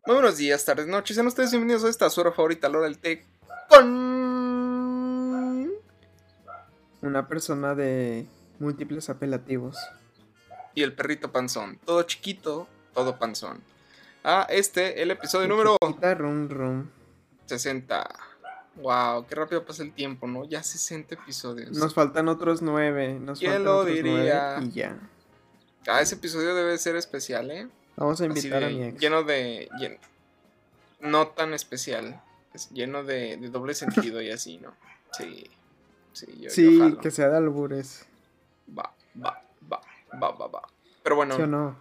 Muy buenos días, tardes, noches. Sean ustedes bienvenidos a esta su hora favorita, la hora del té, con una persona de múltiples apelativos. y el perrito panzón. Todo chiquito, todo panzón. El episodio Y número chiquita, rum rum. 60. Wow, qué rápido pasa el tiempo, ¿no? Ya 60 episodios. Nos faltan otros 9. ¿Quién lo diría? Y ya. Ese episodio debe ser especial, ¿eh? Vamos a Así invitar a de mi ex. no tan especial. Es lleno de doble sentido y así, ¿no? Sí. Yo jalo. Que sea de albures. Va. Pero bueno, ¿Sí o no?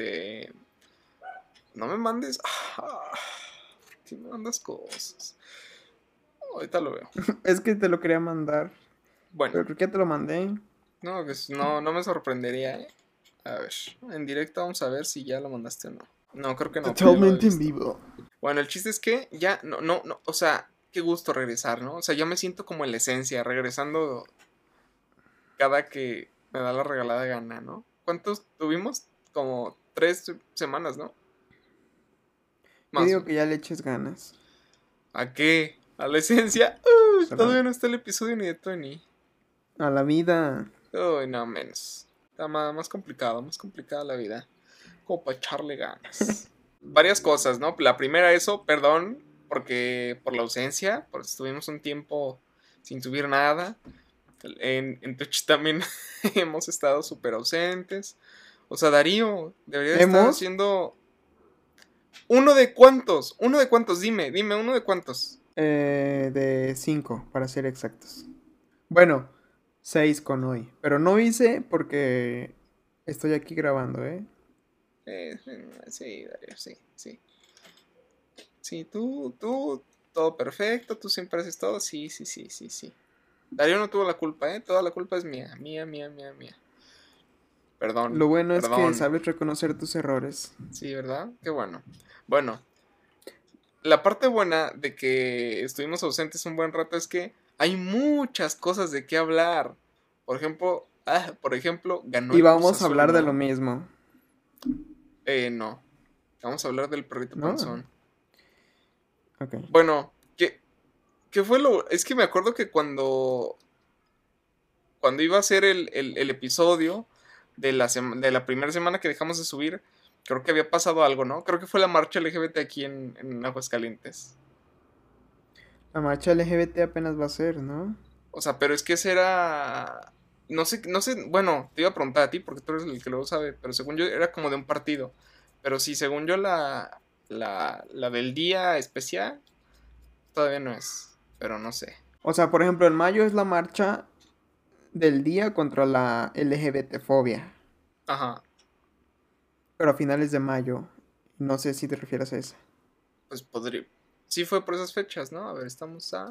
no me mandes. Si me mandas cosas. Ahorita lo veo. Es que te lo quería mandar. Bueno, Pero creo que ya te lo mandé. no, pues no me sorprendería, ¿eh? A ver, en directo vamos a ver si ya lo mandaste o no. No, creo que no. Totalmente en vivo. Bueno, el chiste es que ya, no, o sea, qué gusto regresar, ¿no? O sea, ya me siento como en la esencia, regresando cada que me da la regalada gana, ¿no? ¿Cuántos tuvimos? Como 3 semanas, ¿no? Yo digo que ya le eches ganas. ¿A qué? ¿A la esencia? Todavía no está el episodio ni de Tony. A la vida. Uy, no, menos. Está más complicada la vida. Como para echarle ganas. Varias cosas, ¿no? La primera, eso, perdón, porque por la ausencia, porque estuvimos un tiempo sin subir nada. En Twitch también hemos estado súper ausentes. O sea, Darío debería de estar haciendo... ¿Uno de cuántos? Dime, ¿uno de cuántos? De 5, para ser exactos. Bueno, 6 con hoy. Pero no hice porque estoy aquí grabando, ¿eh? Sí, Darío, sí. Sí, tú, todo perfecto, tú siempre haces todo. Sí. Darío no tuvo la culpa, ¿eh? Toda la culpa es mía. Perdón. Lo bueno es que sabes reconocer tus errores. Sí, ¿verdad? Qué bueno. Bueno, la parte buena de que estuvimos ausentes un buen rato es que hay muchas cosas de qué hablar. Por ejemplo, ganó y el vamos Cruz Azul, a hablar de ¿no? lo mismo. No. Vamos a hablar del perrito panzón. Ok. Bueno, ¿qué fue lo...? Es que me acuerdo que cuando iba a ser el episodio de la primera semana que dejamos de subir, creo que había pasado algo, ¿no? Creo que fue la marcha LGBT aquí en Aguascalientes. La marcha LGBT apenas va a ser, ¿no? O sea, pero es que ese era... No sé, bueno, te iba a preguntar a ti porque tú eres el que luego sabe, pero según yo era como de un partido. Pero sí, según yo la del día especial todavía no es, pero no sé. O sea, por ejemplo, en mayo es la marcha del día contra la LGBT-fobia. Ajá. Pero a finales de mayo. No sé si te refieres a esa. Pues podría... Sí fue por esas fechas, ¿no? A ver, estamos a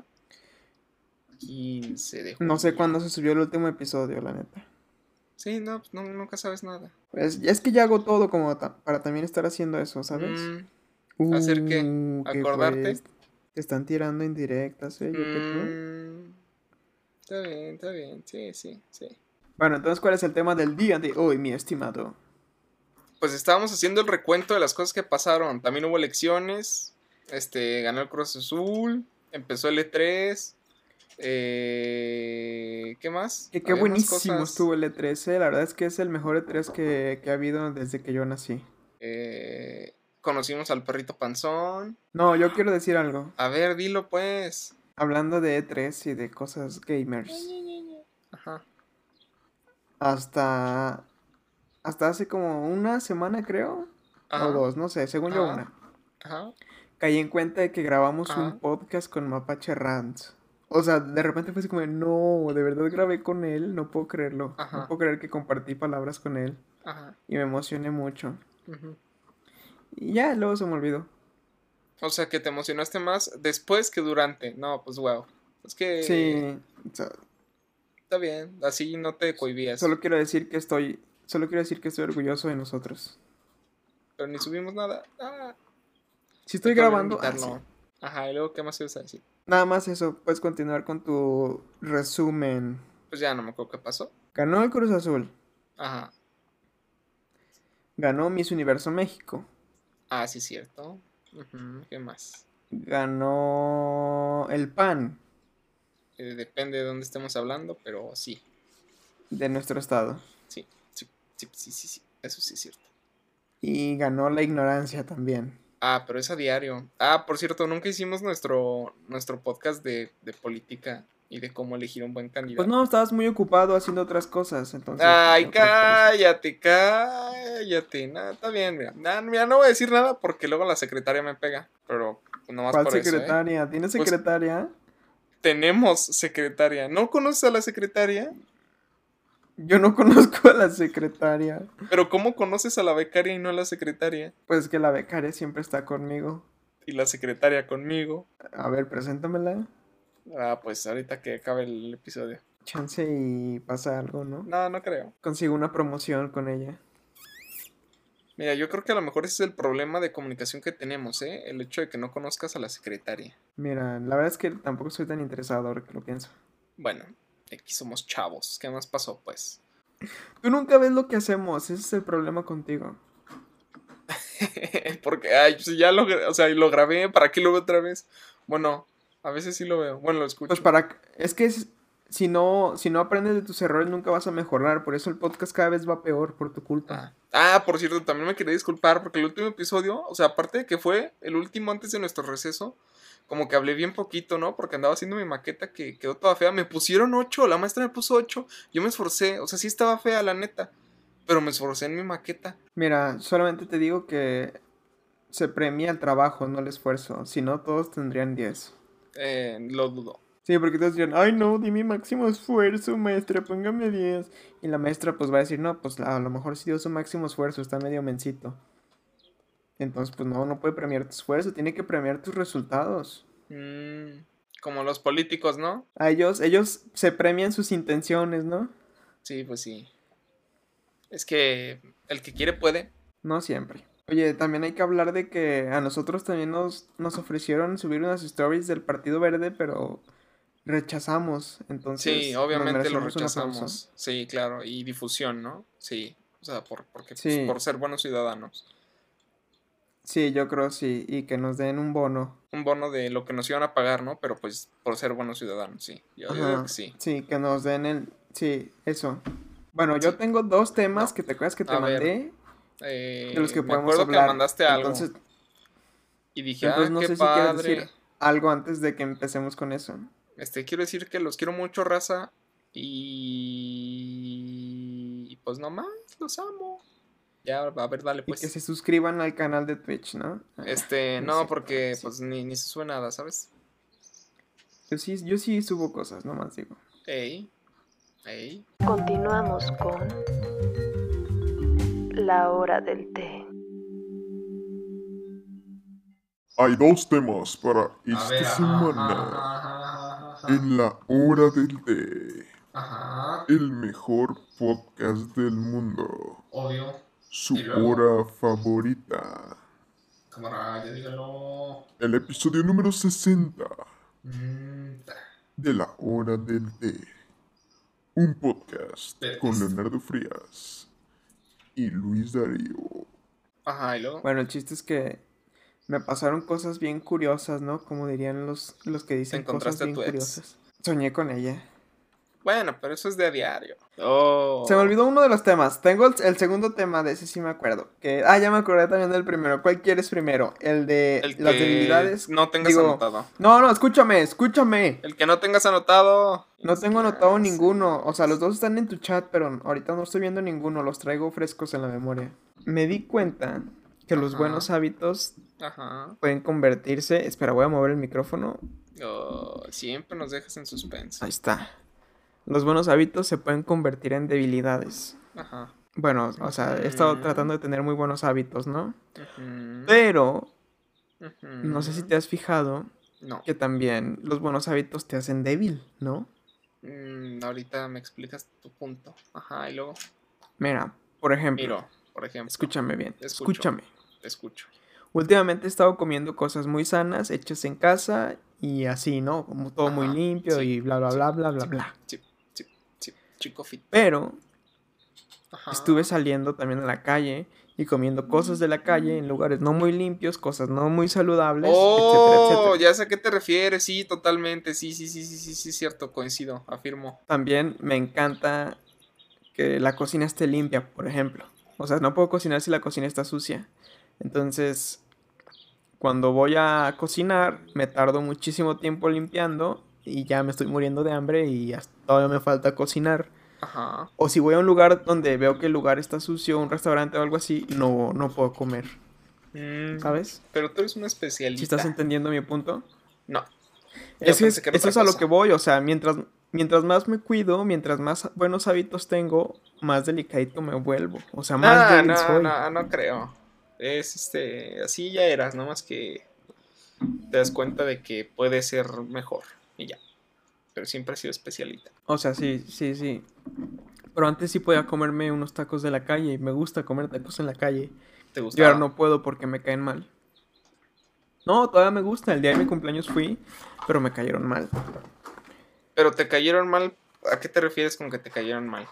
15 de julio. No sé cuándo se subió el último episodio, la neta. Sí, no, pues nunca sabes nada. Pues es que ya hago todo como para también estar haciendo eso, ¿sabes? ¿Hacer qué? Que ¿Acordarte? pues te están tirando indirectas, ¿eh? Yo que tú. Está bien, sí. Bueno, entonces, ¿cuál es el tema del día de hoy, mi estimado? Pues estábamos haciendo el recuento de las cosas que pasaron. También hubo elecciones. Ganó el Cruz Azul. Empezó el E3. ¿Qué más? Qué buenísimo estuvo el E3, La verdad es que es el mejor E3 que ha habido desde que yo nací. Conocimos al perrito panzón. No, yo quiero decir algo. A ver, dilo pues. Hablando de E3 y de cosas gamers. Ajá. Hasta hace como una semana, creo. Ajá. O 2, no sé, según yo una. Ajá. Caí en cuenta de que grabamos un podcast con Mapache Rants. O sea, de repente fue así como, no, de verdad grabé con él, no puedo creerlo. Ajá. No puedo creer que compartí palabras con él. Ajá. Y me emocioné mucho. Y ya, luego se me olvidó. O sea, que te emocionaste más después que durante. No, pues wow. Es que... Sí, o sea, está bien, así no te cohibías. Solo quiero decir que estoy orgulloso de nosotros. Pero ni subimos nada. Si estoy grabando. Sí. Ajá, y luego, ¿qué más ibas a decir? Nada más eso, puedes continuar con tu resumen. Pues ya no me acuerdo qué pasó. Ganó el Cruz Azul. Ajá. Ganó Miss Universo México. Sí, cierto. ¿Qué más? Ganó el PAN Depende de dónde estemos hablando, pero sí. de nuestro estado. Sí, sí, sí, sí, sí, sí. Eso sí es cierto. Y ganó la ignorancia también. Ah, pero es a diario. Ah, por cierto, nunca hicimos nuestro podcast de política y de cómo elegir un buen Pues candidato. no, estabas muy ocupado haciendo otras cosas, entonces pues, Ay, yo creo que por eso. cállate, cállate. Nada, está bien, mira. Mira, no voy a decir nada porque luego la secretaria me pega. Pero nomás ¿Cuál por eso, ¿eh? secretaria? ¿Tienes Pues secretaria? tenemos secretaria. ¿No conoces a la secretaria? Yo no conozco a la secretaria. Pero ¿cómo conoces a la becaria y no a la secretaria? Pues que la becaria siempre está conmigo. Y la secretaria conmigo. A ver, preséntamela. Ah, pues ahorita que acabe el episodio. Chance y pasa algo, ¿no? No, no creo. Consigo una promoción con ella. Mira, yo creo que a lo mejor ese es el problema de comunicación que tenemos, ¿eh? El hecho de que no conozcas a la secretaria. Mira, la verdad es que tampoco soy tan interesado ahora que lo pienso. Bueno, aquí somos chavos. ¿Qué más pasó, pues? Tú nunca ves lo que hacemos, ese es el problema contigo. Porque, ay, pues ya o sea, lo grabé, ¿para qué lo veo otra vez? Bueno, a veces sí lo veo. Bueno, lo Pues escucho. es que si no aprendes de tus errores nunca vas a mejorar, por eso el podcast cada vez va peor por tu culpa. Por cierto, también me quería disculpar porque el último episodio, o sea, aparte de que fue el último antes de nuestro receso, como que hablé bien poquito, ¿no? Porque andaba haciendo mi maqueta que quedó toda fea. Me pusieron 8, la maestra me puso 8. Yo me esforcé, o sea, sí estaba fea, la neta. Pero me esforcé en mi maqueta. Mira, solamente te digo que se premia el trabajo, no el esfuerzo, si no todos tendrían 10. Lo dudo. Sí, porque todos dirían, ay no, di mi máximo esfuerzo, maestra, póngame 10. Y la maestra pues va a decir, no, pues a lo mejor sí dio su máximo esfuerzo, está medio mencito. Entonces pues no puede premiar tu esfuerzo, tiene que premiar tus resultados. Como los políticos, ¿no? A ellos se premian sus intenciones, ¿no? Sí, pues sí. Es que el que quiere puede. No siempre. Oye, también hay que hablar de que a nosotros también nos ofrecieron subir unas stories del Partido Verde, pero rechazamos. Sí, Entonces nos obviamente lo merecemos un aplauso. rechazamos. Sí, claro. Y difusión, ¿no? Sí. O sea, porque pues, Sí, por ser buenos ciudadanos. sí, yo creo sí. Y que nos den un bono. Un bono de lo que nos iban a pagar, ¿no? Pero pues por ser buenos ciudadanos, sí. Yo digo que Ajá. sí. Sí, que nos den el... Sí, eso. Bueno, yo Sí. tengo dos temas No. que te acuerdas que te A ver. mandé de los que Me podemos acuerdo que me hablar. mandaste algo. Entonces, Y dije, entonces no qué sé si quieres decir padre. algo antes de que empecemos con eso. Quiero decir que los quiero mucho, raza. Y pues nomás, los amo. Ya, a ver, dale Y que pues. se suscriban al canal de Twitch, ¿no? No es No, cierto, porque sí. pues ni se sube nada, ¿sabes? Yo sí subo cosas, nomás digo. Ey, ey. Continuamos con la hora del té. Hay dos temas para esta ver, semana en la hora del té. Ajá, El mejor podcast del mundo. obvio. Su ¿Y luego? hora favorita. Cámara, ya dígalo. El episodio número 60 Mm, de la hora del té. Un podcast Pero con es- Leonardo Frías y Luis Darío. Ajá, y luego. Bueno, el chiste es que me pasaron cosas bien curiosas, ¿no? Como dirían los que dicen cosas encontraste a bien tu ex? curiosas. Soñé con ella. Bueno, pero eso es de a diario. Oh. Se me olvidó uno de los temas. Tengo el segundo tema, de ese sí me acuerdo. Ya me acordé también del primero. ¿Cuál quieres primero? El de El las que debilidades. no tengas Digo, anotado. No, escúchame. El que no tengas anotado. No tengo anotado ninguno. O sea, los dos están en tu chat, pero ahorita no estoy viendo ninguno. Los traigo frescos en la memoria. Me di cuenta que los Ajá. buenos hábitos Ajá. pueden convertirse... Espera, voy a mover el micrófono. Oh, siempre nos dejas en suspenso. Ahí está. Los buenos hábitos se pueden convertir en debilidades. Ajá. Bueno, o sea, he estado Ujú. tratando de tener muy buenos hábitos, ¿no? Ujú. Pero Ujú. no sé si te has fijado No. que también los buenos hábitos te hacen débil, ¿no? Ahorita me explicas tu punto. Ajá, y luego. Mira, por ejemplo, Miro, por ejemplo. escúchame bien, Te escucho. escúchame. Te escucho. Últimamente he estado comiendo cosas muy sanas, hechas en casa y así, ¿no? Como todo muy Ajá, limpio sí, y bla, bla, sí, bla, bla, bla, sí, bla. Sí, sí, sí. Chico fit. Pero Ajá. estuve saliendo también a la calle y comiendo cosas de la calle en lugares no muy limpios, cosas no muy saludables, etcétera, etcétera. Ya sé a qué te refieres, sí, totalmente, sí, cierto, coincido, afirmo. También me encanta que la cocina esté limpia, por ejemplo. O sea, no puedo cocinar si la cocina está sucia. Entonces, cuando voy a cocinar, me tardo muchísimo tiempo limpiando y ya me estoy muriendo de hambre y todavía me falta cocinar. Ajá. O si voy a un lugar donde veo que el lugar está sucio, un restaurante o algo así, no puedo comer, ¿sabes? Pero tú eres un Si especialista. estás entendiendo mi punto. No, yo Eso pensé que era eso otra es a lo cosa. que voy, o sea, mientras más me cuido, mientras más buenos hábitos tengo, más delicadito me vuelvo. O sea, más débil soy. No creo. Es así ya eras, no más que te das cuenta de que puede ser mejor y ya. Pero siempre has sido especialista. O sea, sí. Pero antes sí podía comerme unos tacos de la calle y me gusta comer tacos en la calle. ¿Te Y ahora gustaba? no puedo porque me caen mal. No, todavía me gusta. El día de mi cumpleaños fui, pero me cayeron mal. Pero te cayeron mal. ¿A qué te refieres con que te cayeron mal?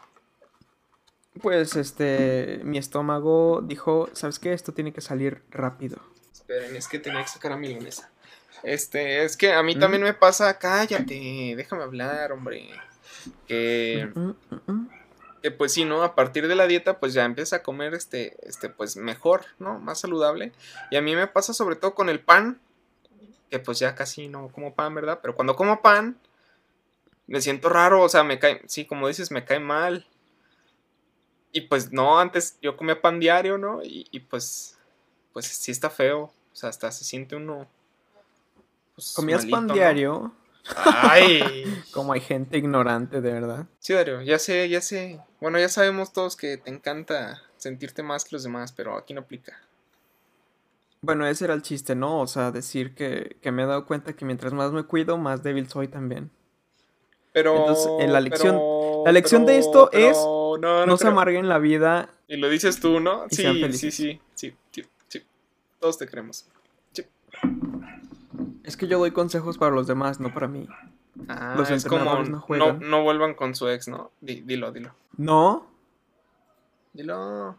Pues, mi estómago dijo, ¿sabes qué? Esto tiene que salir rápido. Esperen, es que tenía que sacar a mi milanesa. Es que a mí ¿Mm? también me pasa. Cállate, déjame hablar, hombre. Que, Mm, mm, mm, mm. que pues sí, ¿no? A partir de la dieta, pues ya empieza a comer pues mejor, ¿no? Más saludable. Y a mí me pasa sobre todo con el pan. Que pues ya casi no como pan, ¿verdad? Pero cuando como pan, me siento raro, o sea, me cae, sí, como dices, me cae mal. Y pues no, antes yo comía pan diario, ¿no? Y pues sí está feo, o sea, hasta se siente uno, pues ¿Comías pan malito, ¿no? diario? Ay, Como hay gente ignorante, de verdad. sí, Dario, ya sé. Bueno, ya sabemos todos que te encanta sentirte más que los demás, pero aquí no aplica. Bueno, ese era el chiste, ¿no? O sea, decir que me he dado cuenta que mientras más me cuido, más débil soy también. Entonces, la lección de esto es No no se creo. amarguen la vida Y lo dices tú, ¿no? y sean Sí. felices. Todos te creemos. Sí. Es que yo doy consejos para los demás, no para mí. Los Es como entrenadores no juegan. no vuelvan con su ex, ¿no? Dilo. No, Dilo.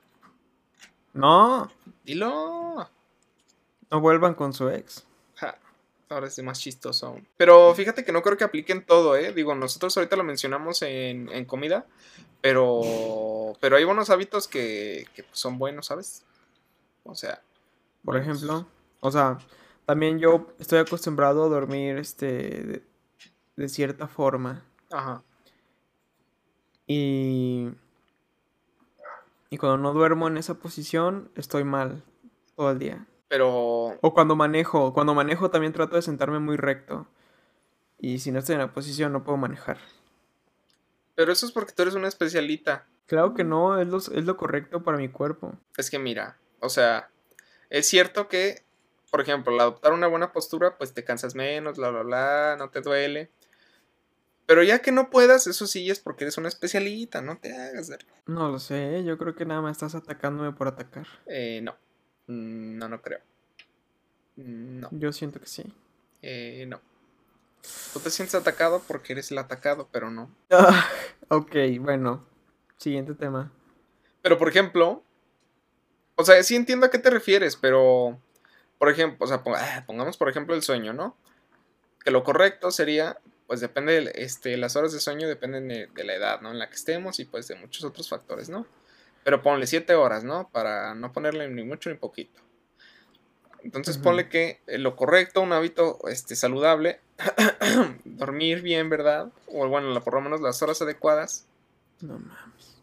no, Dilo. no vuelvan con su ex. Ja, ahora es más chistoso aún. Pero fíjate que no creo que apliquen todo, ¿eh? Digo, nosotros ahorita lo mencionamos en comida, pero hay buenos hábitos que pues, son buenos, ¿sabes? O sea, Por buenos. ejemplo, o sea, también yo estoy acostumbrado a dormir, de cierta forma. Ajá. Y, y cuando no duermo en esa posición, estoy mal todo el día. Pero, O cuando manejo también trato de sentarme muy recto. Y si no estoy en la posición, no puedo manejar. pero eso es porque tú eres una especialita. Claro que no, es lo correcto para mi cuerpo. Es que mira, o sea, es cierto que, por ejemplo, al adoptar una buena postura, pues te cansas menos, no te duele. Pero ya que no puedas, eso sí es porque eres una especialita, no te hagas de... No lo sé, yo creo que nada más estás atacándome por atacar. No. No creo. No. Yo siento que sí. No. Tú te sientes atacado porque eres el atacado, pero no. Ok, bueno. Siguiente tema. Pero, por ejemplo, o sea, sí entiendo a qué te refieres, pero, por ejemplo, o sea, pongamos, por ejemplo, el sueño, ¿no? Que lo correcto sería, pues depende, las horas de sueño dependen de la edad, ¿no? En la que estemos y pues de muchos otros factores, ¿no? Pero ponle 7 horas, ¿no? Para no ponerle ni mucho ni poquito. Entonces ponle que lo correcto, un hábito saludable, dormir bien, ¿verdad? O bueno, por lo menos las horas adecuadas. No mames.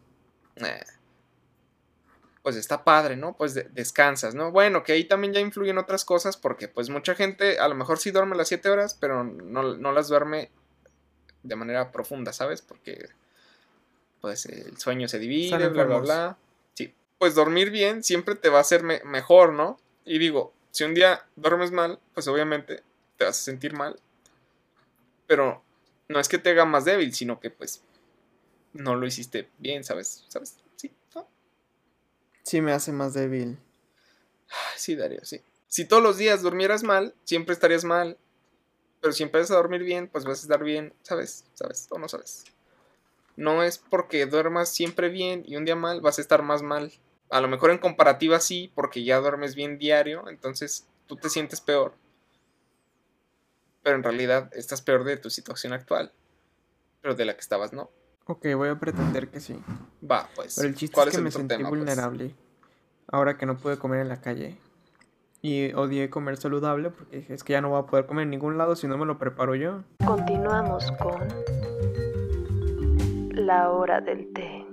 Pues está padre, ¿no? Pues descansas, ¿no? Bueno, que ahí también ya influyen otras cosas porque pues mucha gente a lo mejor sí duerme las 7 horas, pero no las duerme de manera profunda, ¿sabes? Porque pues el sueño se Están divide, bla, bla, enfermos. bla. Sí, pues dormir bien siempre te va a hacer mejor, ¿no? Y digo, si un día duermes mal, pues obviamente te vas a sentir mal, pero no es que te haga más débil, sino que pues no lo hiciste bien, ¿sabes? Sí, ¿no? Sí me hace más débil. Sí, Darío, sí. Si todos los días durmieras mal, siempre estarías mal. Pero si empiezas a dormir bien, pues vas a estar bien, ¿sabes? ¿Sabes o no sabes? No es porque duermas siempre bien y un día mal vas a estar más mal. A lo mejor en comparativa sí, porque ya duermes bien diario, entonces tú te sientes peor. Pero en realidad estás peor de tu situación actual. Pero de la que estabas, no. Ok, voy a pretender que sí. Va, Pero pues. el chiste es ¿Cuál es que el me otro sentí tema, pues? vulnerable ahora que no pude comer en la calle. Y odié comer saludable porque dije, es que ya no voy a poder comer en ningún lado si no me lo preparo yo. Continuamos con la hora del té.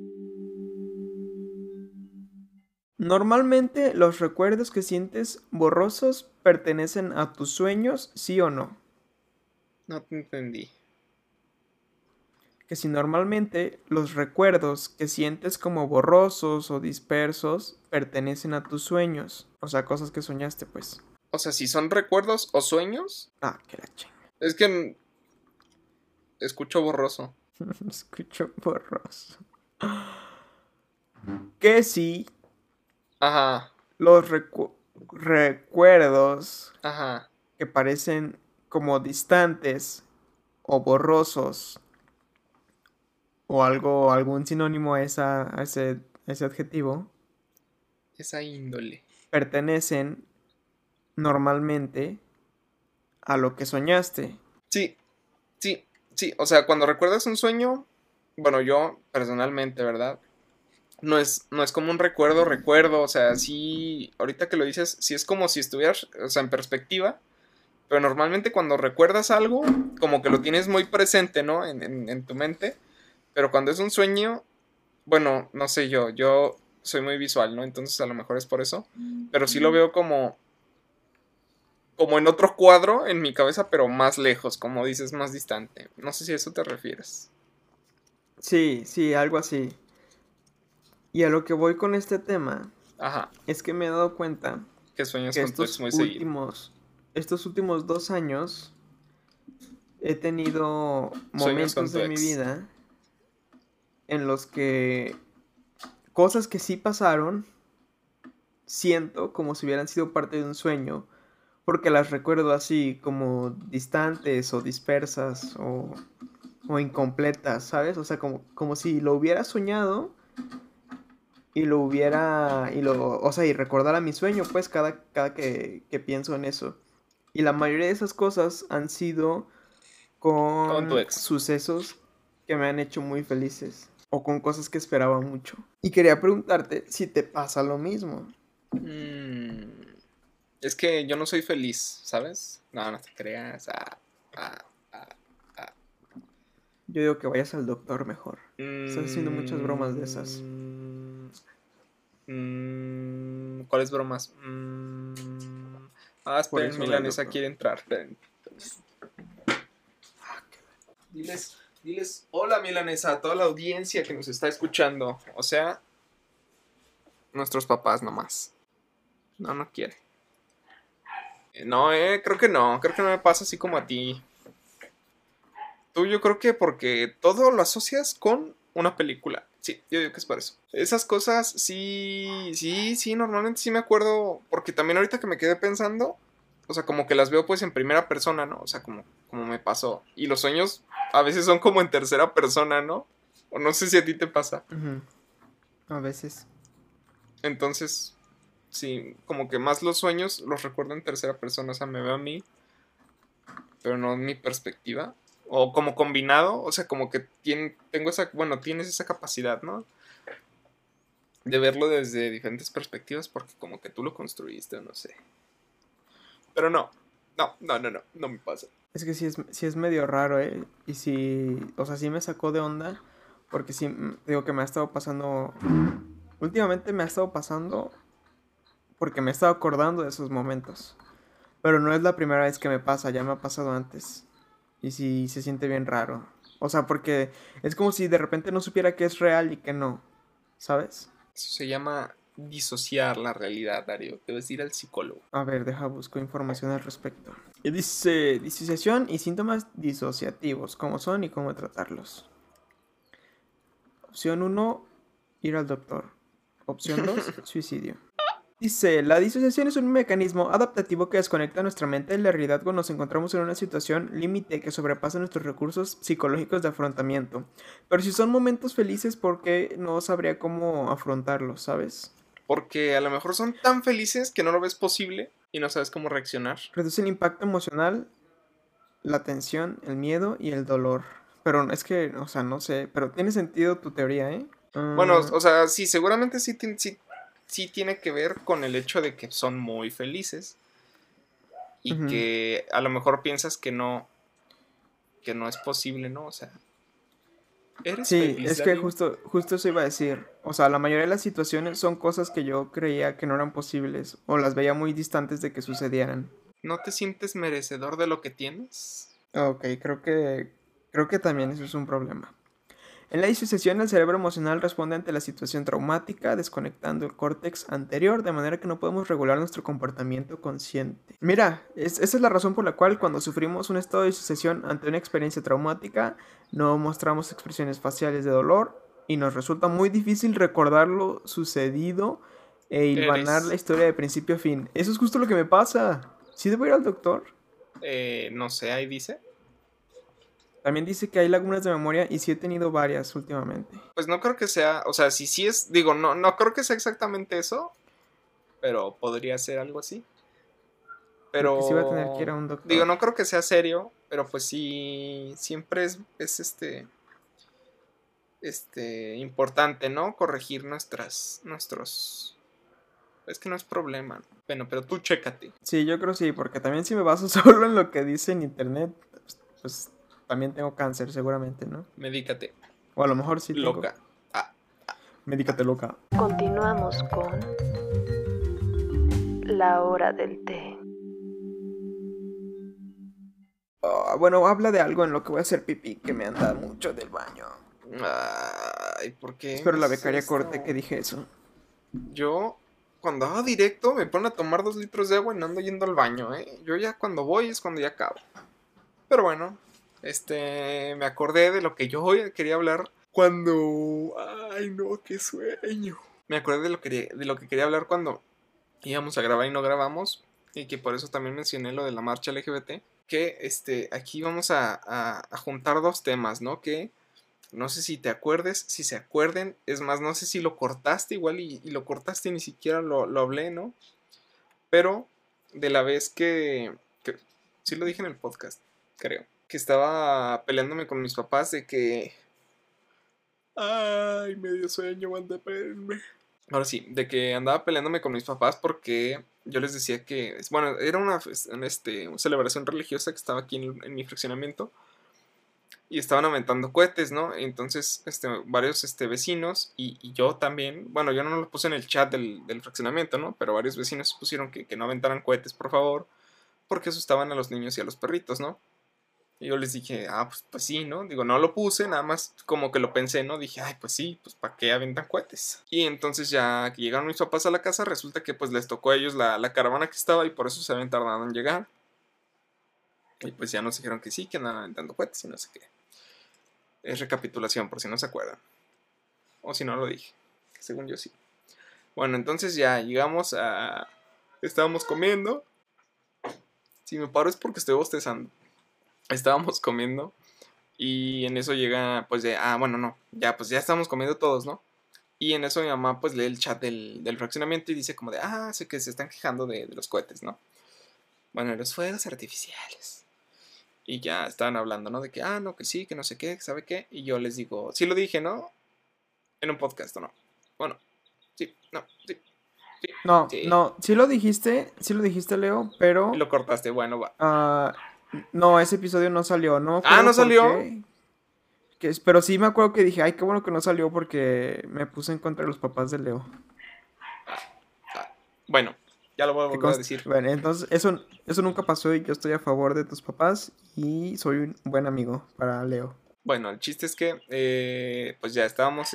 Normalmente los recuerdos que sientes borrosos pertenecen a tus sueños, ¿sí o no? No te entendí. Que si normalmente los recuerdos que sientes como borrosos o dispersos pertenecen a tus sueños, o sea, cosas que soñaste, pues. O sea, si son recuerdos o sueños, Ah, que la chinga. es que escucho borroso. Escucho borroso. Que si Ajá, los recuerdos ajá. que parecen como distantes o borrosos o algo, algún sinónimo a ese adjetivo, Esa índole. pertenecen normalmente a lo que soñaste. Sí, sí, sí. O sea, cuando recuerdas un sueño, bueno, yo personalmente, ¿verdad? No es como un recuerdo, o sea, sí, ahorita que lo dices, sí es como si estuvieras, o sea, en perspectiva, pero normalmente cuando recuerdas algo, como que lo tienes muy presente, ¿no? En tu mente, pero cuando es un sueño, bueno, no sé yo soy muy visual, ¿no? Entonces a lo mejor es por eso, pero sí lo veo como en otro cuadro en mi cabeza, pero más lejos, como dices, más distante. No sé si a eso te refieres. Sí, sí, algo así. Y a lo que voy con este tema Ajá, es que me he dado cuenta que sueñas que con tu ex muy seguido. estos últimos 2 años he tenido Sueños con momentos tu de mi ex. vida en los que cosas que sí pasaron, siento como si hubieran sido parte de un sueño, porque las recuerdo así como distantes o dispersas o incompletas, ¿sabes? O sea, como si lo hubiera soñado y lo hubiera, o sea, y recordara mi sueño, pues, cada que pienso en eso. Y la mayoría de esas cosas han sido Con tu con ex. sucesos que me han hecho muy felices o con cosas que esperaba mucho. Y quería preguntarte si te pasa lo mismo. Mm, es que yo no soy feliz, ¿sabes? No, no te creas. Ah, ah, ah. Yo digo que vayas al doctor mejor. Estás haciendo muchas bromas de esas. ¿Cuáles bromas? Por Esperen, eso ve al Milanesa doctor. quiere entrar. Esperen. Diles, hola Milanesa, a toda la audiencia que nos está escuchando. O sea, nuestros papás nomás. No, no quiere. No, creo que no me pasa así como a ti. Tú yo creo que porque todo lo asocias con una película. Sí, yo digo que es por eso. Esas cosas sí, normalmente sí me acuerdo, porque también ahorita que me quedé pensando, o sea, como que las veo pues en primera persona, ¿no? O sea, como me pasó. Y los sueños a veces son como en tercera persona, ¿no? O no sé si a ti te pasa. Ujú. A veces. Entonces, sí, como que más los sueños los recuerdo en tercera persona, o sea, me veo a mí, pero no en mi perspectiva. O como combinado, o sea, como que tienes esa capacidad, ¿no? De verlo desde diferentes perspectivas porque como que tú lo construiste, o no sé. Pero no me pasa. Es que sí es medio raro, ¿eh? Y sí, o sea, sí me sacó de onda. Porque sí, digo que me ha estado pasando. Últimamente me ha estado pasando porque me he estado acordando de esos momentos. Pero no es la primera vez que me pasa, ya me ha pasado antes. Y sí se siente bien raro. O sea, porque es como si de repente no supiera que es real y que no. ¿Sabes? Eso se llama disociar la realidad, Darío. Debes ir al psicólogo. A ver, busco información al respecto. Y dice disociación y síntomas disociativos, cómo son y cómo tratarlos. Opción 1, ir al doctor. Opción 2, suicidio. Dice, la disociación es un mecanismo adaptativo que desconecta nuestra mente de la realidad cuando nos encontramos en una situación límite que sobrepasa nuestros recursos psicológicos de afrontamiento. Pero si son momentos felices, ¿por qué no sabría cómo afrontarlos, sabes? Porque a lo mejor son tan felices que no lo ves posible y no sabes cómo reaccionar. Reduce el impacto emocional, la tensión, el miedo y el dolor. Pero es que, o sea, no sé, pero tiene sentido tu teoría, ¿eh? Bueno, o sea, sí, seguramente sí tiene que ver con el hecho de que son muy felices y Ujú. que a lo mejor piensas que no es posible, ¿no? O sea, ¿eres Sí, feliz, es que Darío? justo eso iba a decir. O sea, la mayoría de las situaciones son cosas que yo creía que no eran posibles o las veía muy distantes de que sucedieran. ¿No te sientes merecedor de lo que tienes? Ok, creo que también eso es un problema. En la disociación, el cerebro emocional responde ante la situación traumática, desconectando el córtex anterior, de manera que no podemos regular nuestro comportamiento consciente. Mira, esa es la razón por la cual cuando sufrimos un estado de disociación ante una experiencia traumática, no mostramos expresiones faciales de dolor y nos resulta muy difícil recordar lo sucedido e hilvanar la Eres, historia de principio a fin. Eso es justo lo que me pasa. ¿Sí debo ir al doctor? no sé, ahí dice. También dice que hay lagunas de memoria y sí he tenido varias últimamente. Pues no creo que sea, o sea, si sí es, digo, no creo que sea exactamente eso, pero podría ser algo así. Creo que sí va a tener que ir Pero, a un digo, doctor. no creo que sea serio, pero pues sí, siempre es importante, ¿no? Corregir nuestros, es que no es problema, ¿no? Bueno, pero tú chécate, Sí, yo creo sí, porque también si me baso solo en lo que dice en internet, pues también tengo cáncer seguramente, ¿no? medícate, O a lo mejor sí tengo. loca. Ah, Médicate loca. Continuamos con la hora del té. Bueno, habla de algo en lo que voy a hacer pipí que me anda mucho del baño. ay, ¿por qué Espero me la haces becaria esto? corte que dije eso. Yo, cuando hago directo, me ponen a tomar 2 litros de agua y no ando yendo al baño, ¿eh? Yo ya cuando voy es cuando ya acabo. Pero bueno, me acordé de lo que yo hoy quería hablar cuando... Ay, no, qué sueño. Me acordé de lo que quería hablar cuando íbamos a grabar y no grabamos. Y que por eso también mencioné lo de la marcha LGBT. Que aquí vamos a juntar dos temas, ¿no? Que no sé si te acuerdes, si se acuerden. Es más, no sé si lo cortaste igual y lo cortaste y ni siquiera lo hablé, ¿no? Pero de la vez que sí lo dije en el podcast, creo. Que estaba peleándome con mis papás de que... Ay, medio sueño, manda, espérenme. Ahora sí, de que andaba peleándome con mis papás porque yo les decía que... Bueno, era una celebración religiosa que estaba aquí en mi fraccionamiento. Y estaban aventando cohetes, ¿no? Entonces, varios vecinos y yo también, bueno, yo no lo puse en el chat del fraccionamiento, ¿no? Pero varios vecinos pusieron que no aventaran cohetes, por favor, porque asustaban a los niños y a los perritos, ¿no? Y yo les dije, pues sí, ¿no? Digo, no lo puse, nada más como que lo pensé, ¿no? Dije, ay, pues sí, pues ¿para qué aventan cohetes? Y entonces ya que llegaron mis papás a la casa, resulta que pues les tocó a ellos la caravana que estaba y por eso se habían tardado en llegar. Y pues ya nos dijeron que sí, que andaban aventando cohetes y no sé qué. Es recapitulación, por si no se acuerdan. O si no lo dije. Según yo sí. Bueno, entonces ya llegamos a... Estábamos comiendo. Si me paro es porque estoy bostezando. Estábamos comiendo. Y en eso llega, pues de... bueno, no. Ya, pues ya estamos comiendo todos, ¿no? Y en eso mi mamá pues lee el chat del fraccionamiento y dice como de... sé que se están quejando de los cohetes, ¿no? Bueno, de los fuegos artificiales. Y ya estaban hablando, ¿no? De que, no, que sí, que no sé qué, que sabe qué. Y yo les digo, sí lo dije, ¿no? En un podcast, ¿o no? Bueno, sí, no, sí, sí, No, sí. no, sí lo dijiste, Leo, Y pero lo cortaste, bueno, va. ah, no, ese episodio no salió, no me ¿No acuerdo por salió? qué. Pero sí me acuerdo que dije, ay, qué bueno que no salió porque me puse en contra de los papás de Leo. Bueno, ya lo voy a volver a decir. Bueno, entonces eso nunca pasó y yo estoy a favor de tus papás y soy un buen amigo para Leo. Bueno, el chiste es que, pues ya estábamos,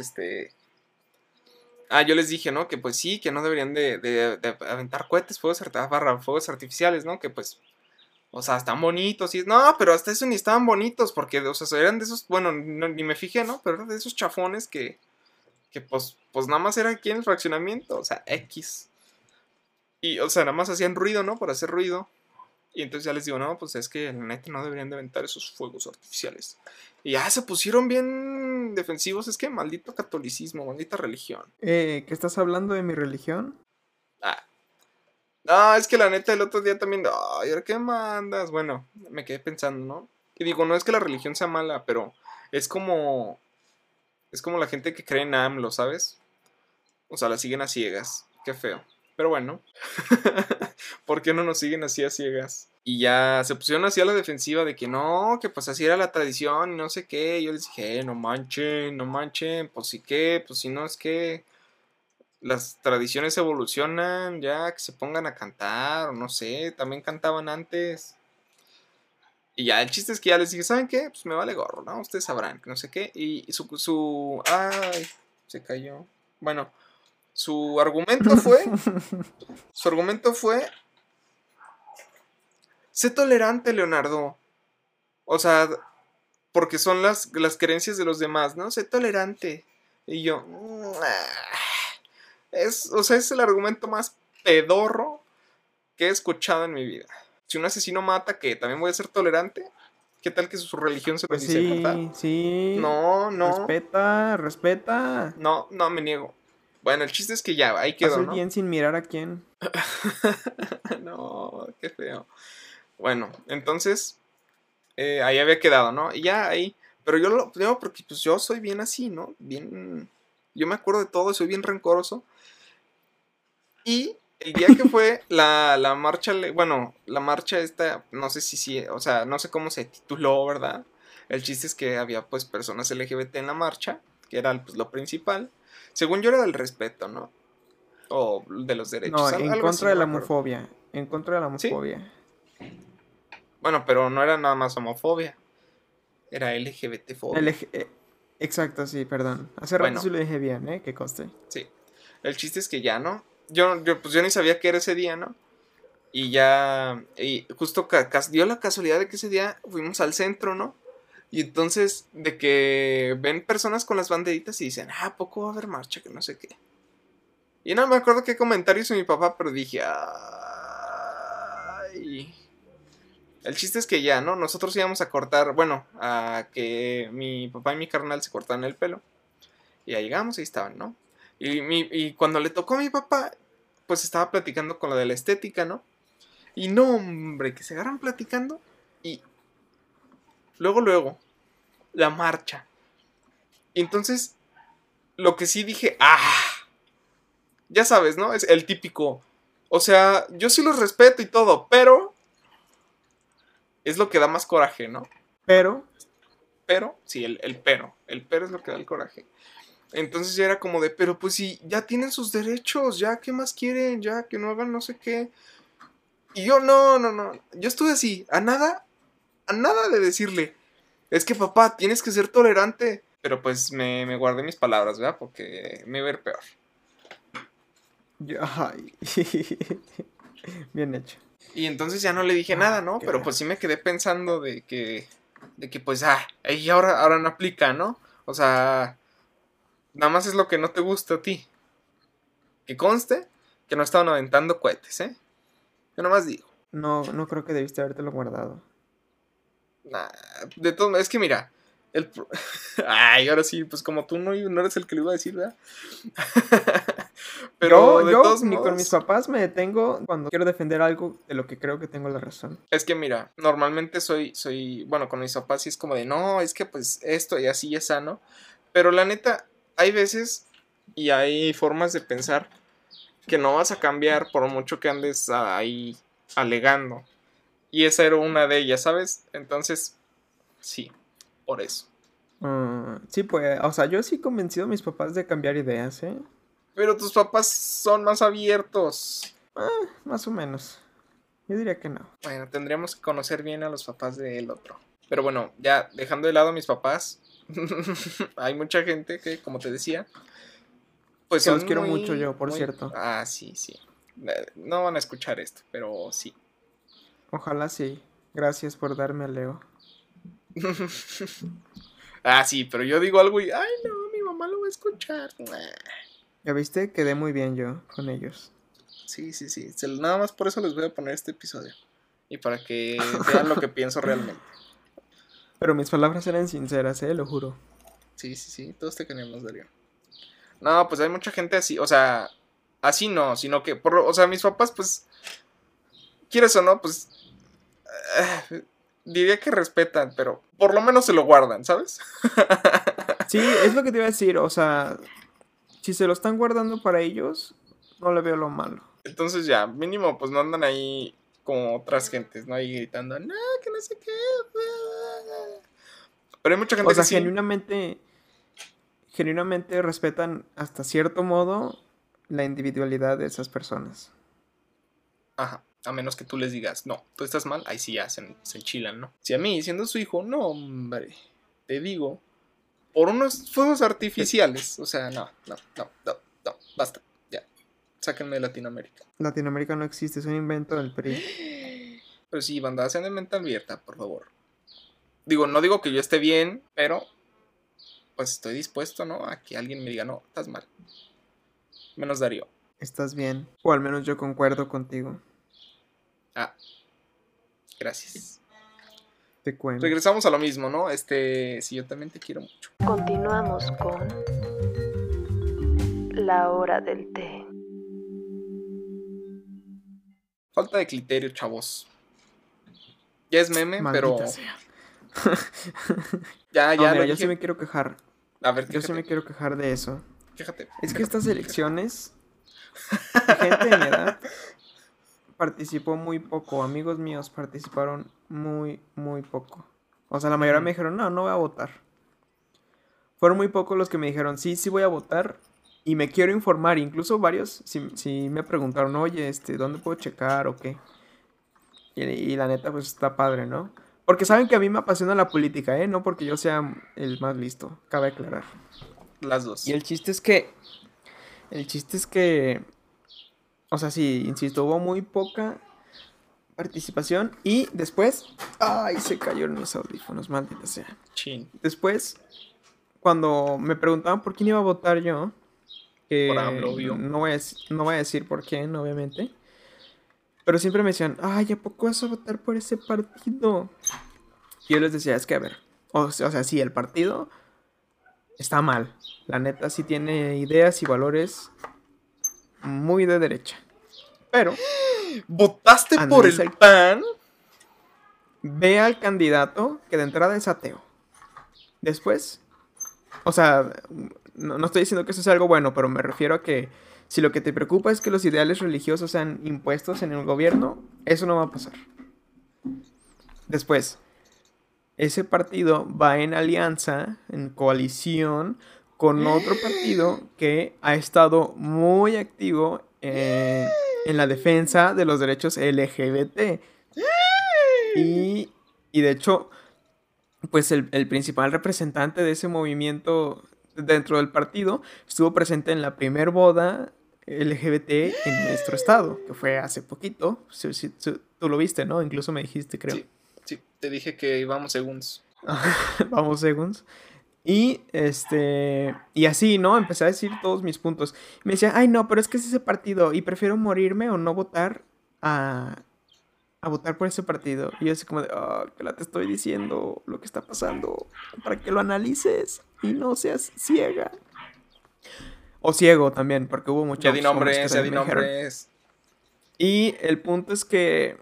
yo les dije, ¿no? Que pues sí, que no deberían de aventar cohetes, fuegos artificiales, ¿no? Que pues, o sea, están bonitos y... No, pero hasta eso ni estaban bonitos porque, o sea, eran de esos, bueno, ni me fijé, ¿no? Pero eran de esos chafones que pues nada más era aquí en el fraccionamiento, o sea, X. Y, o sea, nada más hacían ruido, ¿no? Por hacer ruido. Y entonces ya les digo, no, pues es que la neta no deberían de aventar esos fuegos artificiales. Y ya se pusieron bien defensivos. Es que maldito catolicismo, maldita religión. ¿Qué estás hablando de mi religión? Ah. No, es que la neta el otro día también, ay, ¿ahora qué mandas? Bueno, me quedé pensando, ¿no? Y digo, no es que la religión sea mala, pero es como la gente que cree en AMLO, ¿sabes? O sea, la siguen a ciegas. Qué feo. Pero bueno, ¿por qué no nos siguen así a ciegas? Y ya se pusieron así a la defensiva de que no, que pues así era la tradición y no sé qué. Y yo les dije, no manchen, pues sí que, pues si no es que las tradiciones evolucionan, ya que se pongan a cantar, o no sé, también cantaban antes. Y ya, el chiste es que ya les dije, ¿saben qué? Pues me vale gorro, ¿no? Ustedes sabrán, que no sé qué. Y ay, se cayó. Bueno, su argumento fue, sé tolerante, Leonardo. O sea, porque son las creencias de los demás, ¿no? Sé tolerante. Y yo, o sea, es el argumento más pedorro que he escuchado en mi vida. Si un asesino mata, ¿qué? ¿También voy a ser tolerante? ¿Qué tal que su religión se lo Pues dice, verdad? sí. No. Respeta. No, me niego. Bueno, el chiste es que ya, ahí Haz quedó, el ¿no? bien sin mirar a quién. No, qué feo. Bueno, entonces, ahí había quedado, ¿no? Y ya ahí, pero yo lo digo porque pues yo soy bien así, ¿no? Bien, yo me acuerdo de todo, soy bien rencoroso. Y el día que fue la marcha, bueno, la marcha esta, no sé si, o sea, no sé cómo se tituló, ¿verdad? El chiste es que había pues personas LGBT en la marcha, que era pues lo principal. Según yo era del respeto, ¿no? O de los No, derechos, en algo así, contra no de me la acuerdo. homofobia. En contra de la ¿Sí? homofobia. Bueno, pero no era nada más homofobia, era LGBT-fobia. Exacto, sí, perdón. Hace rato Bueno, sí lo dije bien, ¿eh? Que conste. sí. El chiste es que ya, ¿no? Pues yo ni sabía que era ese día, ¿no? Y ya, y justo dio la casualidad de que ese día fuimos al centro, ¿no? Y entonces, de que ven personas con las banderitas y dicen, ¿a poco va a haber marcha? Que no sé qué. Y no me acuerdo qué comentario hizo mi papá, pero dije, ay. El chiste es que ya, ¿no? Nosotros íbamos a cortar, bueno, a que mi papá y mi carnal se cortaran el pelo. Y ya llegamos y ahí estaban, ¿no? Y cuando le tocó a mi papá, pues estaba platicando con lo de la estética, ¿no? Y no, hombre, que se agarran platicando. Y luego, la marcha. Y entonces, lo que sí dije, ya sabes, ¿no? Es el típico. O sea, yo sí los respeto y todo, pero es lo que da más coraje, ¿no? Pero, Pero, sí, el pero. El pero es lo que da el coraje. Entonces ya era como de, pero pues si ya tienen sus derechos, ya, ¿qué más quieren? Ya, que no hagan no sé qué. Y yo, no. Yo estuve así, a nada de decirle, es que papá, tienes que ser tolerante. Pero pues me guardé mis palabras, ¿verdad? Porque me iba a ir peor. ay. Bien hecho. Y entonces ya no le dije nada, ¿no? Qué Pero pues sí me quedé pensando de que pues, ahí ahora no aplica, ¿no? O sea, nada más es lo que no te gusta a ti. Que conste que no estaban aventando cohetes, ¿eh? Yo nomás digo. No creo que debiste habértelo guardado. Nah, de todo, es que mira, ay, ahora sí, pues como tú no eres el que lo iba a decir, ¿verdad? Pero de Yo todos ni con mis modos, papás me detengo cuando quiero defender algo de lo que creo que tengo la razón. es que mira, normalmente bueno, con mis papás sí es como de, no, es que pues esto y así es sano. Pero la neta, hay veces y hay formas de pensar que no vas a cambiar por mucho que andes ahí alegando. Y esa era una de ellas, ¿sabes? Entonces, sí, por eso. Sí, pues, o sea, yo sí he convencido a mis papás de cambiar ideas, ¿eh? Pero tus papás son más abiertos. Más o menos. Yo diría que no. Bueno, tendríamos que conocer bien a los papás del otro. Pero bueno, ya dejando de lado a mis papás, hay mucha gente que, como te decía, pues Que los son quiero muy, mucho yo, por muy... cierto. Sí. No van a escuchar esto, pero sí. Ojalá sí. Gracias por darme a Leo. Sí, pero yo digo algo y, ay, no, mi mamá lo va a escuchar. ¿Ya viste? Quedé muy bien yo con ellos. Sí. Nada más por eso les voy a poner este episodio. y para que vean lo que pienso realmente. Pero mis palabras eran sinceras, lo juro. Sí, todos te queremos, Darío. No, pues hay mucha gente así, o sea, así no, sino que, o sea, mis papás, pues, quieres o no, pues, diría que respetan, pero por lo menos se lo guardan, ¿sabes? Sí, es lo que te iba a decir, o sea, si se lo están guardando para ellos, no le veo lo malo. Entonces ya, mínimo, pues no andan ahí como otras gentes, ¿no? Ahí gritando, no, que no sé qué. Pero hay mucha gente O sea, que sí. genuinamente respetan hasta cierto modo la individualidad de esas personas. Ajá, a menos que tú les digas, no, tú estás mal, ahí sí ya se enchilan, ¿no? Si a mí, siendo su hijo, no, hombre, te digo, por unos fuegos artificiales, o sea, no, basta, ya, sáquenme de Latinoamérica. Latinoamérica no existe, es un invento del PRI. Pero sí, banda, sean de mente abierta, por favor. Digo, no digo que yo esté bien, pero pues estoy dispuesto, ¿no? A que alguien me diga, no, estás mal. Menos Darío. Estás bien, o al menos yo concuerdo contigo. Ah, gracias. Te cuento. Regresamos a lo mismo, ¿no? Sí, yo también te quiero mucho. Continuamos con la hora del té. Falta de criterio, chavos. Ya es meme, Maldita pero sea. ya Mira, lo yo dije. sí me quiero quejar. A ver, Yo sí me quéjate, quiero quejar de eso. quéjate. Es que estas elecciones, gente de mi edad participó muy poco. Amigos míos participaron muy poco. O sea, la mayoría me dijeron, no voy a votar. Fueron muy pocos los que me dijeron, sí voy a votar y me quiero informar. Incluso varios sí me preguntaron, oye, ¿dónde puedo checar o qué? Y la neta, pues está padre, ¿no? Porque saben que a mí me apasiona la política, ¿eh? No porque yo sea el más listo, cabe aclarar. Las dos. Y el chiste es que, o sea, sí, insisto, hubo muy poca participación y después, ay, se cayeron mis audífonos, maldita sea. Chin. Después, cuando me preguntaban por quién iba a votar yo, que Por AMLO, obvio. no voy a decir por quién, obviamente, pero siempre me decían, ay, ¿a poco vas a votar por ese partido? Y yo les decía, es que a ver, o sea, sí, el partido está mal. La neta sí tiene ideas y valores muy de derecha. Pero ¿Votaste por el PAN? Ve al candidato que de entrada es ateo. Después, o sea, no estoy diciendo que eso sea algo bueno, pero me refiero a que si lo que te preocupa es que los ideales religiosos sean impuestos en el gobierno, eso no va a pasar. Después, ese partido va en alianza, en coalición, con otro partido que ha estado muy activo en la defensa de los derechos LGBT. Y de hecho, pues el principal representante de ese movimiento dentro del partido estuvo presente en la primer boda LGBT en nuestro estado, que fue hace poquito. Tú lo viste, ¿no? Incluso me dijiste, creo. Sí, te dije que íbamos segundos. Vamos segundos. Y y así, ¿no? Empecé a decir todos mis puntos. Me decía, ay, no, pero es que es ese partido y prefiero morirme o no votar a votar por ese partido. Y yo así como de, que la te estoy diciendo lo que está pasando para que lo analices y no seas ciega. O ciego también, porque hubo muchos Ya di nombres. Y el punto es que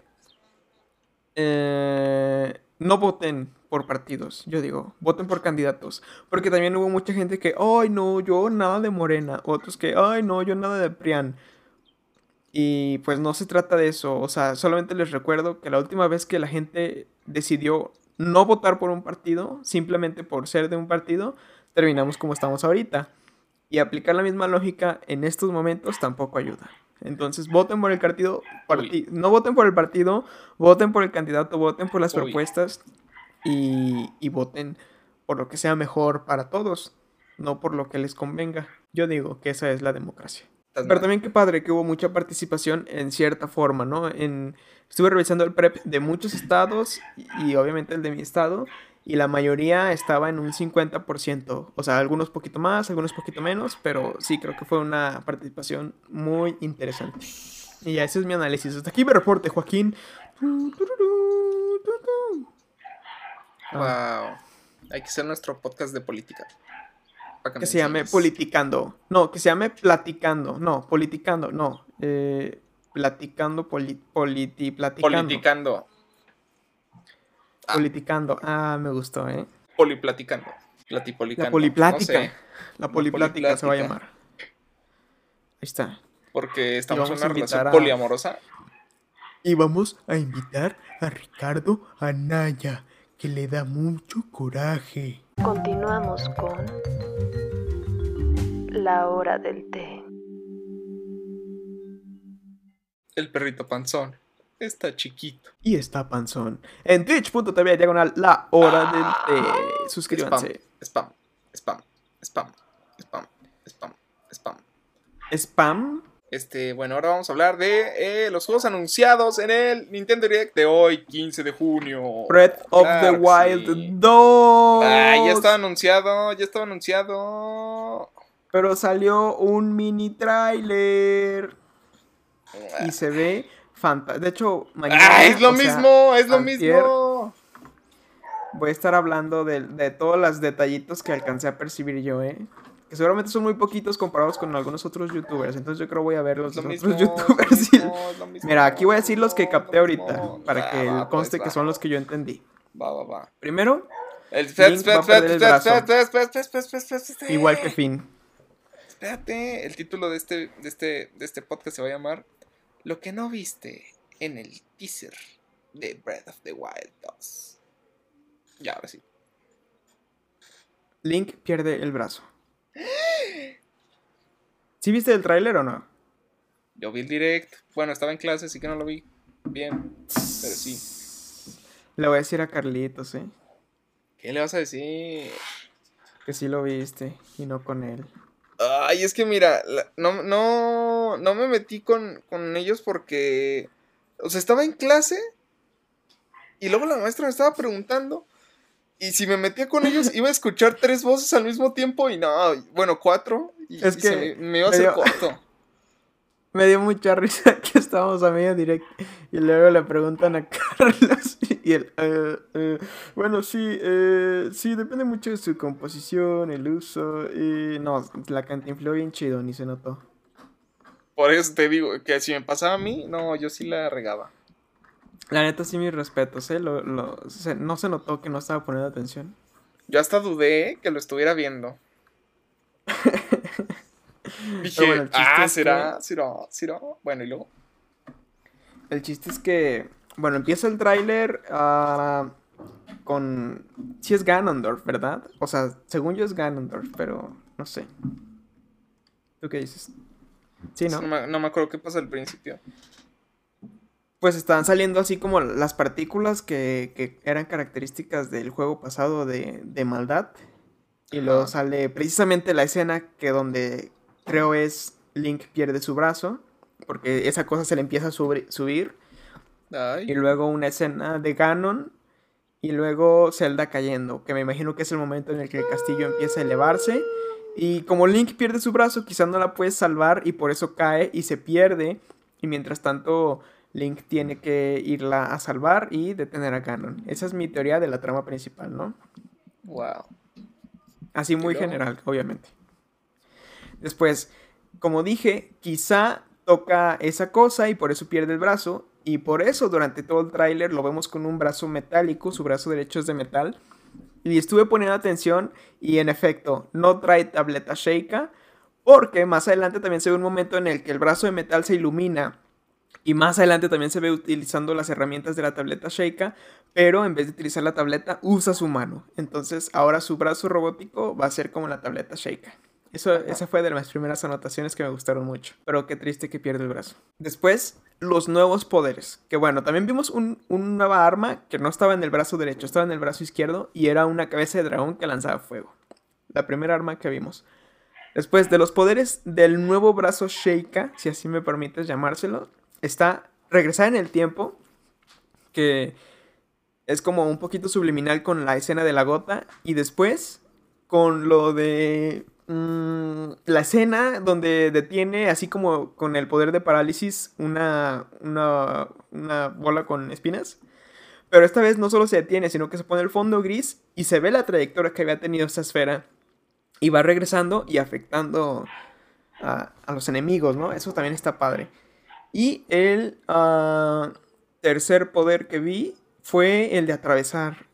no voten por partidos, yo digo, voten por candidatos. Porque también hubo mucha gente que, ay, no, yo nada de Morena. Otros que, ay, no, yo nada de PRIAN. Y pues no se trata de eso. O sea, solamente les recuerdo que la última vez que la gente decidió no votar por un partido, simplemente por ser de un partido, terminamos como estamos ahorita. Y aplicar la misma lógica en estos momentos tampoco ayuda. Entonces, voten por el partido, no voten por el partido, voten por el candidato, voten por las propuestas y voten por lo que sea mejor para todos, no por lo que les convenga. Yo digo que esa es la democracia. Pero también qué padre que hubo mucha participación en cierta forma, ¿no? Estuve revisando el PREP de muchos estados y obviamente el de mi estado, y la mayoría estaba en un 50%. O sea, algunos poquito más, algunos poquito menos, pero sí, creo que fue una participación muy interesante. Y ese es mi análisis. Hasta aquí me reporte, Joaquín. Wow. Hay que hacer nuestro podcast de política. Para Que me se llame enseñes. Politicando. No, que se llame Platicando. No, Politicando, no. Platicando, platicando. Politicando. Politicando. Ah, me gustó, ¿eh? Poliplaticando. La Platipolicando. poliplática. No sé, La poliplática se va a poliplática. llamar. Ahí está. porque estamos en vamos a una relación invitar a- poliamorosa. Y vamos a invitar a Ricardo Anaya, que le da mucho coraje. Continuamos con la hora del té. El perrito panzón está chiquito. Y está panzón. En twitch.tv diagonal la hora del té. Suscríbanse. Spam, spam, spam, spam, spam, spam. Spam. Bueno, ahora vamos a hablar de los juegos anunciados en el Nintendo Direct de hoy, 15 de junio. Breath of Claro the que Wild sí. 2. Ya estaba anunciado. Pero salió un mini trailer. Y se ve fantástico. De hecho, mañana. Es lo o sea, mismo, es lo antier, mismo. Voy a estar hablando de todos los detallitos que alcancé a percibir yo, Que seguramente son muy poquitos comparados con algunos otros youtubers. Entonces yo creo voy a ver los Es lo otros mismo, youtubers. es lo mismo. Mira, aquí voy a decir los que capté lo mismo. ahorita. Para que Va, conste pues, que son los que yo entendí. Va. Primero, Espérate, Link va a perder el brazo. espérate. igual que Finn. Espérate, el título de este podcast se va a llamar Lo que no viste en el teaser de Breath of the Wild 2. Ya, ahora sí. Link pierde el brazo. ¿Sí viste el tráiler o no? Yo vi el direct. Bueno, estaba en clase, así que no lo vi bien. Pero sí. Le voy a decir a Carlitos, ¿Qué le vas a decir? que sí lo viste y no con él. Ay, es que mira, no me metí con ellos porque, o sea, estaba en clase y luego la maestra me estaba preguntando y si me metía con ellos iba a escuchar 3 voces al mismo tiempo y no, bueno, 4 y, Es y que me iba a hacer medio- corto. Me dio mucha risa que estábamos a medio directo y luego le preguntan a Carlos y él, bueno, sí, sí, depende mucho de su composición, el uso, y no, la cantinfló bien chido, ni se notó. Por eso te digo que si me pasaba a mí, no, yo sí la regaba. La neta sí mis respetos, no se notó que no estaba poniendo atención. Yo hasta dudé que lo estuviera viendo. Dije, Pero bueno, el chiste es será. Bueno, y luego. El chiste es que, bueno, empieza el tráiler con... Sí es Ganondorf, ¿verdad? O sea, según yo es Ganondorf, pero no sé. ¿Tú qué dices? Sí, ¿no? No me acuerdo qué pasa al principio. Pues están saliendo así como las partículas que eran características del juego pasado de maldad. Y luego Ajá. sale precisamente la escena que donde creo es Link pierde su brazo. Porque esa cosa se le empieza a subir. Ay. Y luego una escena de Ganon. Y luego Zelda cayendo. Que me imagino que es el momento en el que el castillo empieza a elevarse. Y como Link pierde su brazo, quizás no la puedes salvar. Y por eso cae y se pierde. Y mientras tanto, Link tiene que irla a salvar y detener a Ganon. Esa es mi teoría de la trama principal, ¿no? Wow. Así muy ¿Y luego? general, obviamente. Después, como dije, quizá toca esa cosa y por eso pierde el brazo. Y por eso durante todo el tráiler lo vemos con un brazo metálico, su brazo derecho es de metal. Y estuve poniendo atención y en efecto, no trae tableta Sheikah. Porque más adelante también se ve un momento en el que el brazo de metal se ilumina. Y más adelante también se ve utilizando las herramientas de la tableta Sheikah. Pero en vez de utilizar la tableta, usa su mano. Entonces ahora su brazo robótico va a ser como la tableta Sheikah. Esa fue de las primeras anotaciones que me gustaron mucho. Pero qué triste que pierde el brazo. Después, los nuevos poderes. Que bueno, también vimos una nueva arma que no estaba en el brazo derecho, estaba en el brazo izquierdo. Y era una cabeza de dragón que lanzaba fuego. La primera arma que vimos. Después de los poderes del nuevo brazo Sheikah, si así me permites llamárselo, está regresar en el tiempo. Que es como un poquito subliminal con la escena de la gota. Y después, con lo de la escena donde detiene, así como con el poder de parálisis, una bola con espinas. Pero esta vez no solo se detiene, sino que se pone el fondo gris y se ve la trayectoria que había tenido esta esfera. Y va regresando y afectando a los enemigos, ¿no? Eso también está padre. Y el tercer poder que vi fue el de atravesar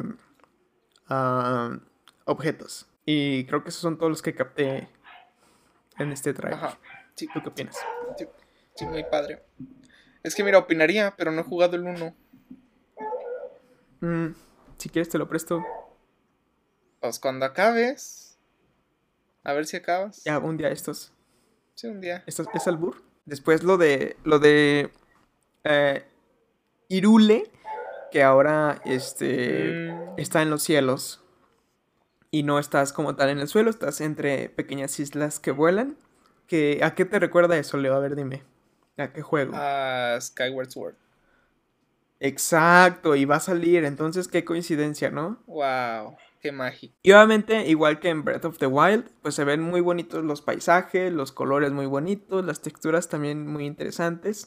objetos. Y creo que esos son todos los que capté en este trailer. Ajá. Sí, ¿Tú qué opinas? sí, sí, muy padre. Es que mira, opinaría, pero no he jugado el 1. Si quieres te lo presto. Pues cuando acabes. A ver si acabas. Ya, un día estos. Sí, un día. ¿Esto es albur? Después lo de Irule, que ahora está en los cielos. Y no estás como tal en el suelo, estás entre pequeñas islas que vuelan. ¿A qué te recuerda eso, Leo? A ver, dime. ¿A qué juego? Skyward Sword. Exacto, y va a salir, entonces qué coincidencia, ¿no? Wow, qué mágico. Y obviamente, igual que en Breath of the Wild, pues se ven muy bonitos los paisajes, los colores muy bonitos, las texturas también muy interesantes.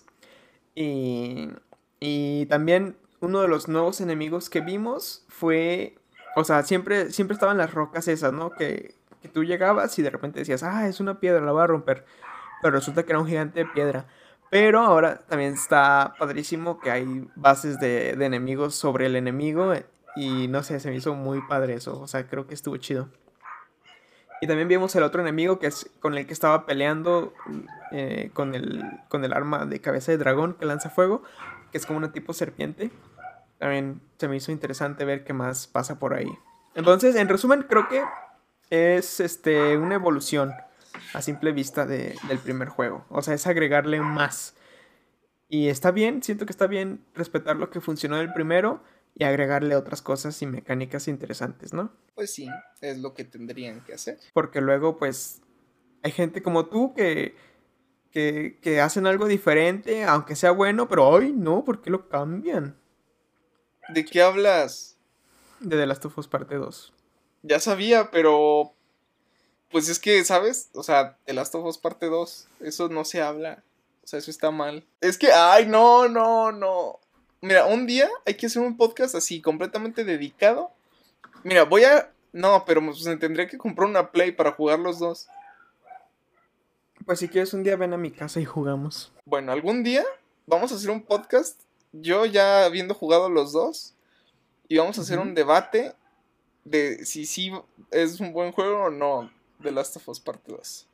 Y también uno de los nuevos enemigos que vimos fue, o sea, siempre estaban las rocas esas, ¿no? Que tú llegabas y de repente decías, es una piedra, la voy a romper. Pero resulta que era un gigante de piedra. Pero ahora también está padrísimo que hay bases de enemigos sobre el enemigo. Y no sé, se me hizo muy padre eso. O sea, creo que estuvo chido. Y también vimos el otro enemigo que es con el que estaba peleando con el arma de cabeza de dragón que lanza fuego. Que es como una tipo serpiente. También se me hizo interesante ver qué más pasa por ahí. Entonces, en resumen, creo que es una evolución a simple vista del primer juego. O sea, es agregarle más. Y está bien, siento que está bien respetar lo que funcionó del primero y agregarle otras cosas y mecánicas interesantes, ¿no? Pues sí, es lo que tendrían que hacer. Porque luego, pues, hay gente como tú que hacen algo diferente, aunque sea bueno, pero hoy no, ¿por qué lo cambian? ¿De qué hablas? De The Last of Us Parte 2. Ya sabía, pero... Pues es que, ¿sabes? O sea, The Last of Us Parte 2, eso no se habla. O sea, eso está mal. Es que, no. Mira, un día hay que hacer un podcast así, completamente dedicado. Mira, No, pero pues, me tendría que comprar una Play para jugar los dos. Pues si quieres un día ven a mi casa y jugamos. Bueno, algún día vamos a hacer un podcast, yo ya habiendo jugado los dos, y vamos a hacer un debate de si sí es un buen juego o no, The Last of Us Parte 2.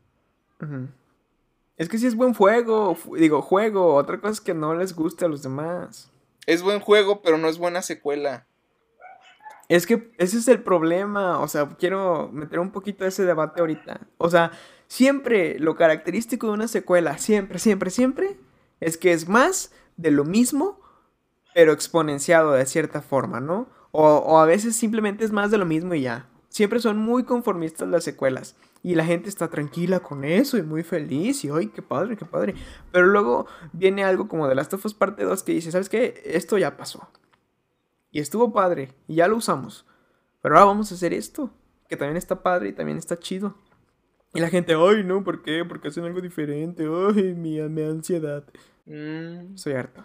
Es que sí es buen juego. Otra cosa es que no les guste a los demás. Es buen juego, pero no es buena secuela. Es que ese es el problema. O sea, quiero meter un poquito de ese debate ahorita. O sea, siempre lo característico de una secuela, siempre, es que es más de lo mismo, pero exponenciado de cierta forma, ¿no? O a veces simplemente es más de lo mismo y ya. Siempre son muy conformistas las secuelas. Y la gente está tranquila con eso y muy feliz. Y ¡ay, qué padre, qué padre! Pero luego viene algo como The Last of Us Parte 2 que dice, ¿sabes qué? Esto ya pasó. Y estuvo padre. Y ya lo usamos. Pero ahora vamos a hacer esto. Que también está padre y también está chido. Y la gente, ¡ay, no! ¿Por qué? Porque hacen algo diferente. ¡Ay, me da ansiedad! Soy harto.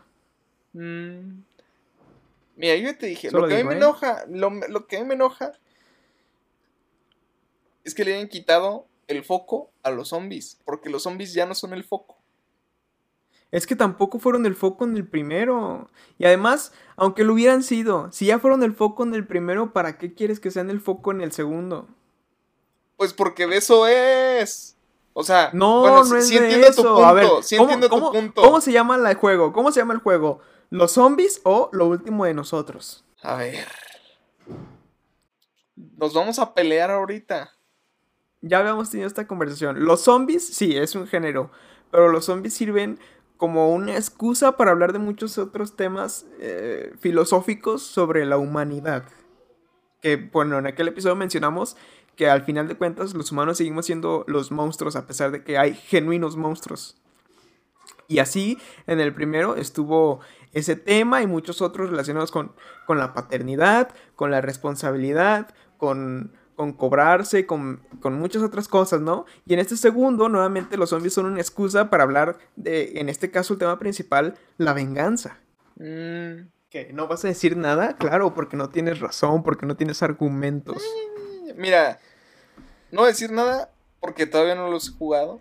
Mira, yo te dije, Solo lo que a mí digo, me enoja, lo que a mí me enoja es que le hayan quitado el foco a los zombies, porque los zombies ya no son el foco. Es que tampoco fueron el foco en el primero. Y además, aunque lo hubieran sido, si ya fueron el foco en el primero, ¿para qué quieres que sean el foco en el segundo? Pues porque de eso es. O sea, No, bueno, no es sí de entiendo tu eso. punto, A ver, sí entiendo tu punto. ¿cómo se llama el juego? ¿Cómo se llama el juego? ¿Los zombies o lo último de nosotros? A ver. Nos vamos a pelear ahorita. Ya habíamos tenido esta conversación. Los zombies, sí, es un género. Pero los zombies sirven como una excusa para hablar de muchos otros temas filosóficos sobre la humanidad. Que, bueno, en aquel episodio mencionamos que al final de cuentas los humanos seguimos siendo los monstruos a pesar de que hay genuinos monstruos. Y así en el primero estuvo ese tema y muchos otros relacionados con la paternidad, con la responsabilidad, con con cobrarse, con muchas otras cosas, ¿no? Y en este segundo, nuevamente, los zombies son una excusa para hablar de, en este caso, el tema principal, la venganza. Mm, ¿Qué? ¿No vas a decir nada? Claro, porque no tienes razón, porque no tienes argumentos. mira, no voy a decir nada porque todavía no los he jugado.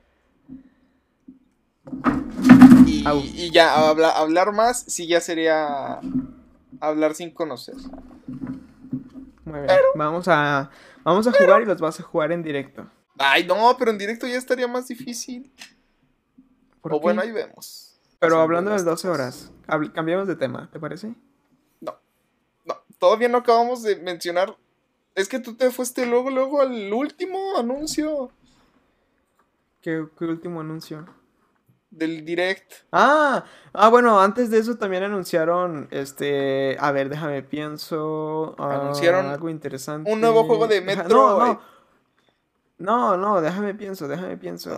Au. Y ya, hablar más, sí ya sería hablar sin conocer. Muy bien. Vamos a jugar y los vas a jugar en directo. Ay, no, pero en directo ya estaría más difícil. ¿Por O bueno, qué? ahí vemos. Pero Pasan hablando de las 12 cosas. horas, cambiamos de tema, ¿te parece? No, no, todavía no acabamos de mencionar. Es que tú te fuiste luego al último anuncio ¿Qué último anuncio? del Direct. Bueno, antes de eso también anunciaron, a ver, déjame pienso, Anunciaron algo un nuevo juego interesante. de No, Metroid. no, no, déjame pienso.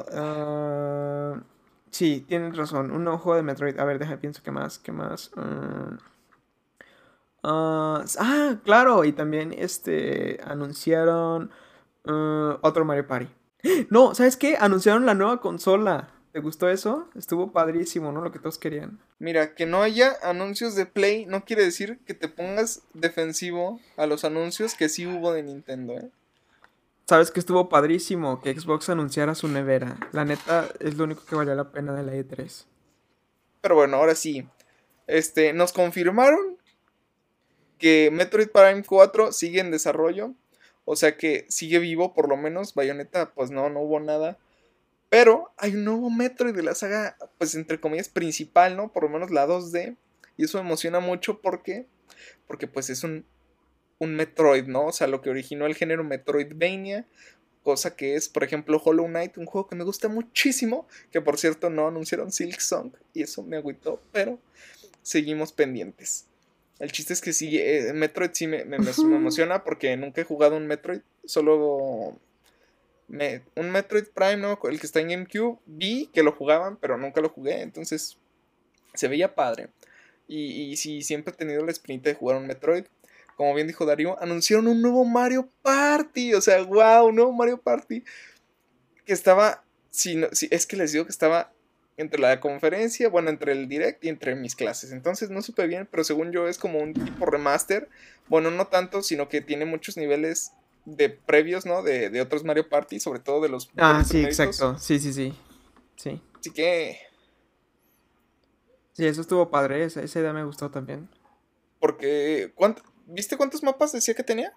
Sí, tienes razón, un nuevo juego de Metroid. A ver, déjame pienso, ¿qué más? Claro, y también, anunciaron otro Mario Party. No, ¿sabes qué? Anunciaron la nueva consola. ¿Te gustó eso? Estuvo padrísimo, ¿no? Lo que todos querían. Mira, que no haya anuncios de Play no quiere decir que te pongas defensivo a los anuncios que sí hubo de Nintendo, ¿eh? ¿Sabes que estuvo padrísimo que Xbox anunciara su nevera? La neta es lo único que valió la pena de la E3. Pero bueno, ahora sí. Nos confirmaron que Metroid Prime 4 sigue en desarrollo. O sea que sigue vivo, por lo menos. Bayonetta, pues no hubo nada. Pero hay un nuevo Metroid de la saga, pues entre comillas, principal, ¿no? Por lo menos la 2D. Y eso me emociona mucho porque pues es un Metroid, ¿no? O sea, lo que originó el género Metroidvania. Cosa que es, por ejemplo, Hollow Knight, un juego que me gusta muchísimo. Que por cierto no anunciaron Silksong. Y eso me agüitó, pero seguimos pendientes. El chiste es que sí, Metroid sí me emociona porque nunca he jugado un Metroid. Solo un Metroid Prime, ¿no? El que está en GameCube. Vi que lo jugaban, pero nunca lo jugué. Entonces se veía padre. Y sí, siempre he tenido la espinita de jugar un Metroid. Como bien dijo Darío, anunciaron un nuevo Mario Party. O sea, wow, un nuevo Mario Party. Que estaba. Es que les digo que estaba entre la conferencia, bueno, entre el direct y entre mis clases. Entonces no supe bien, pero según yo es como un tipo remaster. Bueno, no tanto, sino que tiene muchos niveles de previos, ¿no? De otros Mario Party, sobre todo de los Sí, primeritos. exacto. Sí. Sí, Así que, eso estuvo padre. Esa idea me gustó también. porque, ¿viste cuántos mapas decía que tenía?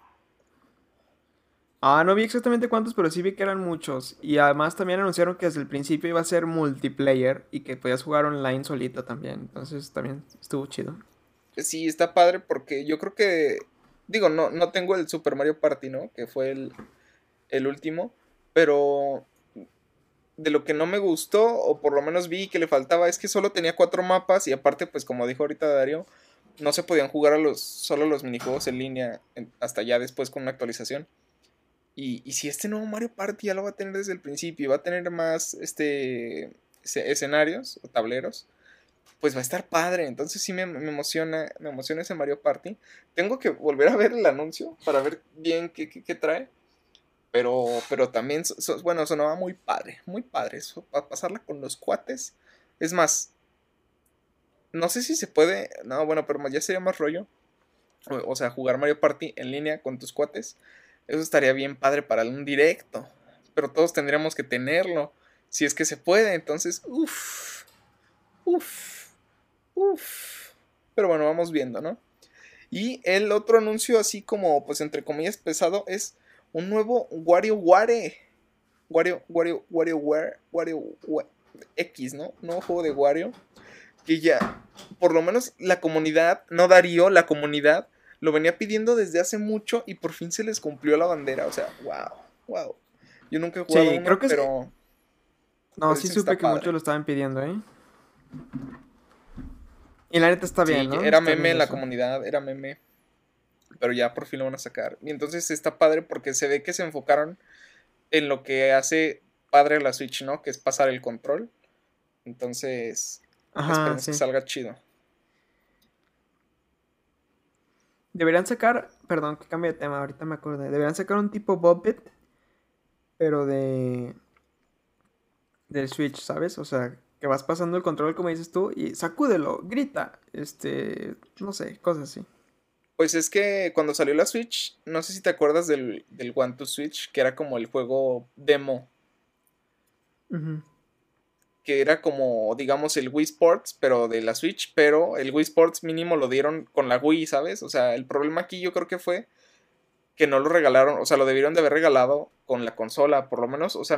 No vi exactamente cuántos, pero sí vi que eran muchos. Y además también anunciaron que desde el principio iba a ser multiplayer y que podías jugar online solito también. Entonces también estuvo chido. Sí, está padre porque yo creo que, digo, no tengo el Super Mario Party, ¿no? Que fue el último, pero de lo que no me gustó, o por lo menos vi que le faltaba, es que solo tenía 4 mapas y aparte, pues como dijo ahorita Darío, no se podían jugar solo los minijuegos en línea hasta ya después con una actualización. Y si este nuevo Mario Party ya lo va a tener desde el principio, va a tener más escenarios o tableros, pues va a estar padre. Entonces sí me emociona ese Mario Party. Tengo que volver a ver el anuncio para ver bien qué trae. Pero también, bueno, sonaba muy padre eso, para pasarla con los cuates. Es más, no sé si se puede, no, bueno, pero ya sería más rollo. O sea, jugar Mario Party en línea con tus cuates. Eso estaría bien padre para un directo. Pero todos tendríamos que tenerlo. Si es que se puede. Entonces, uff. Uff. Uff. Pero bueno, vamos viendo, ¿no? Y el otro anuncio, así como, pues entre comillas, pesado, es un nuevo WarioWare. WarioWare X, ¿no? Un nuevo juego de Wario. Que ya, por lo menos la comunidad, no Darío, la comunidad, lo venía pidiendo desde hace mucho y por fin se les cumplió la bandera. O sea, wow. Yo nunca he jugado Sí, creo uno, que sí. No, pero sí dicen que supe está que muchos padre. lo estaban pidiendo, ¿eh? Y la neta está Sí, bien, ¿no? era Está meme bien en la eso. comunidad, era meme. Pero ya por fin lo van a sacar. Y entonces está padre porque se ve que se enfocaron en lo que hace padre la Switch, ¿no? Que es pasar el control. Entonces, Ajá, esperemos que sí. salga chido. Deberían sacar, perdón, que cambie de tema, ahorita me acordé. Deberían sacar un tipo Bobbit, pero del Switch, ¿sabes? O sea, que vas pasando el control como dices tú y sacúdelo, grita, no sé, cosas así. Pues es que cuando salió la Switch, no sé si te acuerdas del One to Switch, que era como el juego demo, Ujú. que era como, digamos, el Wii Sports, pero de la Switch, pero el Wii Sports mínimo lo dieron con la Wii, ¿sabes? O sea, el problema aquí yo creo que fue que no lo regalaron, o sea, lo debieron de haber regalado con la consola, por lo menos, o sea,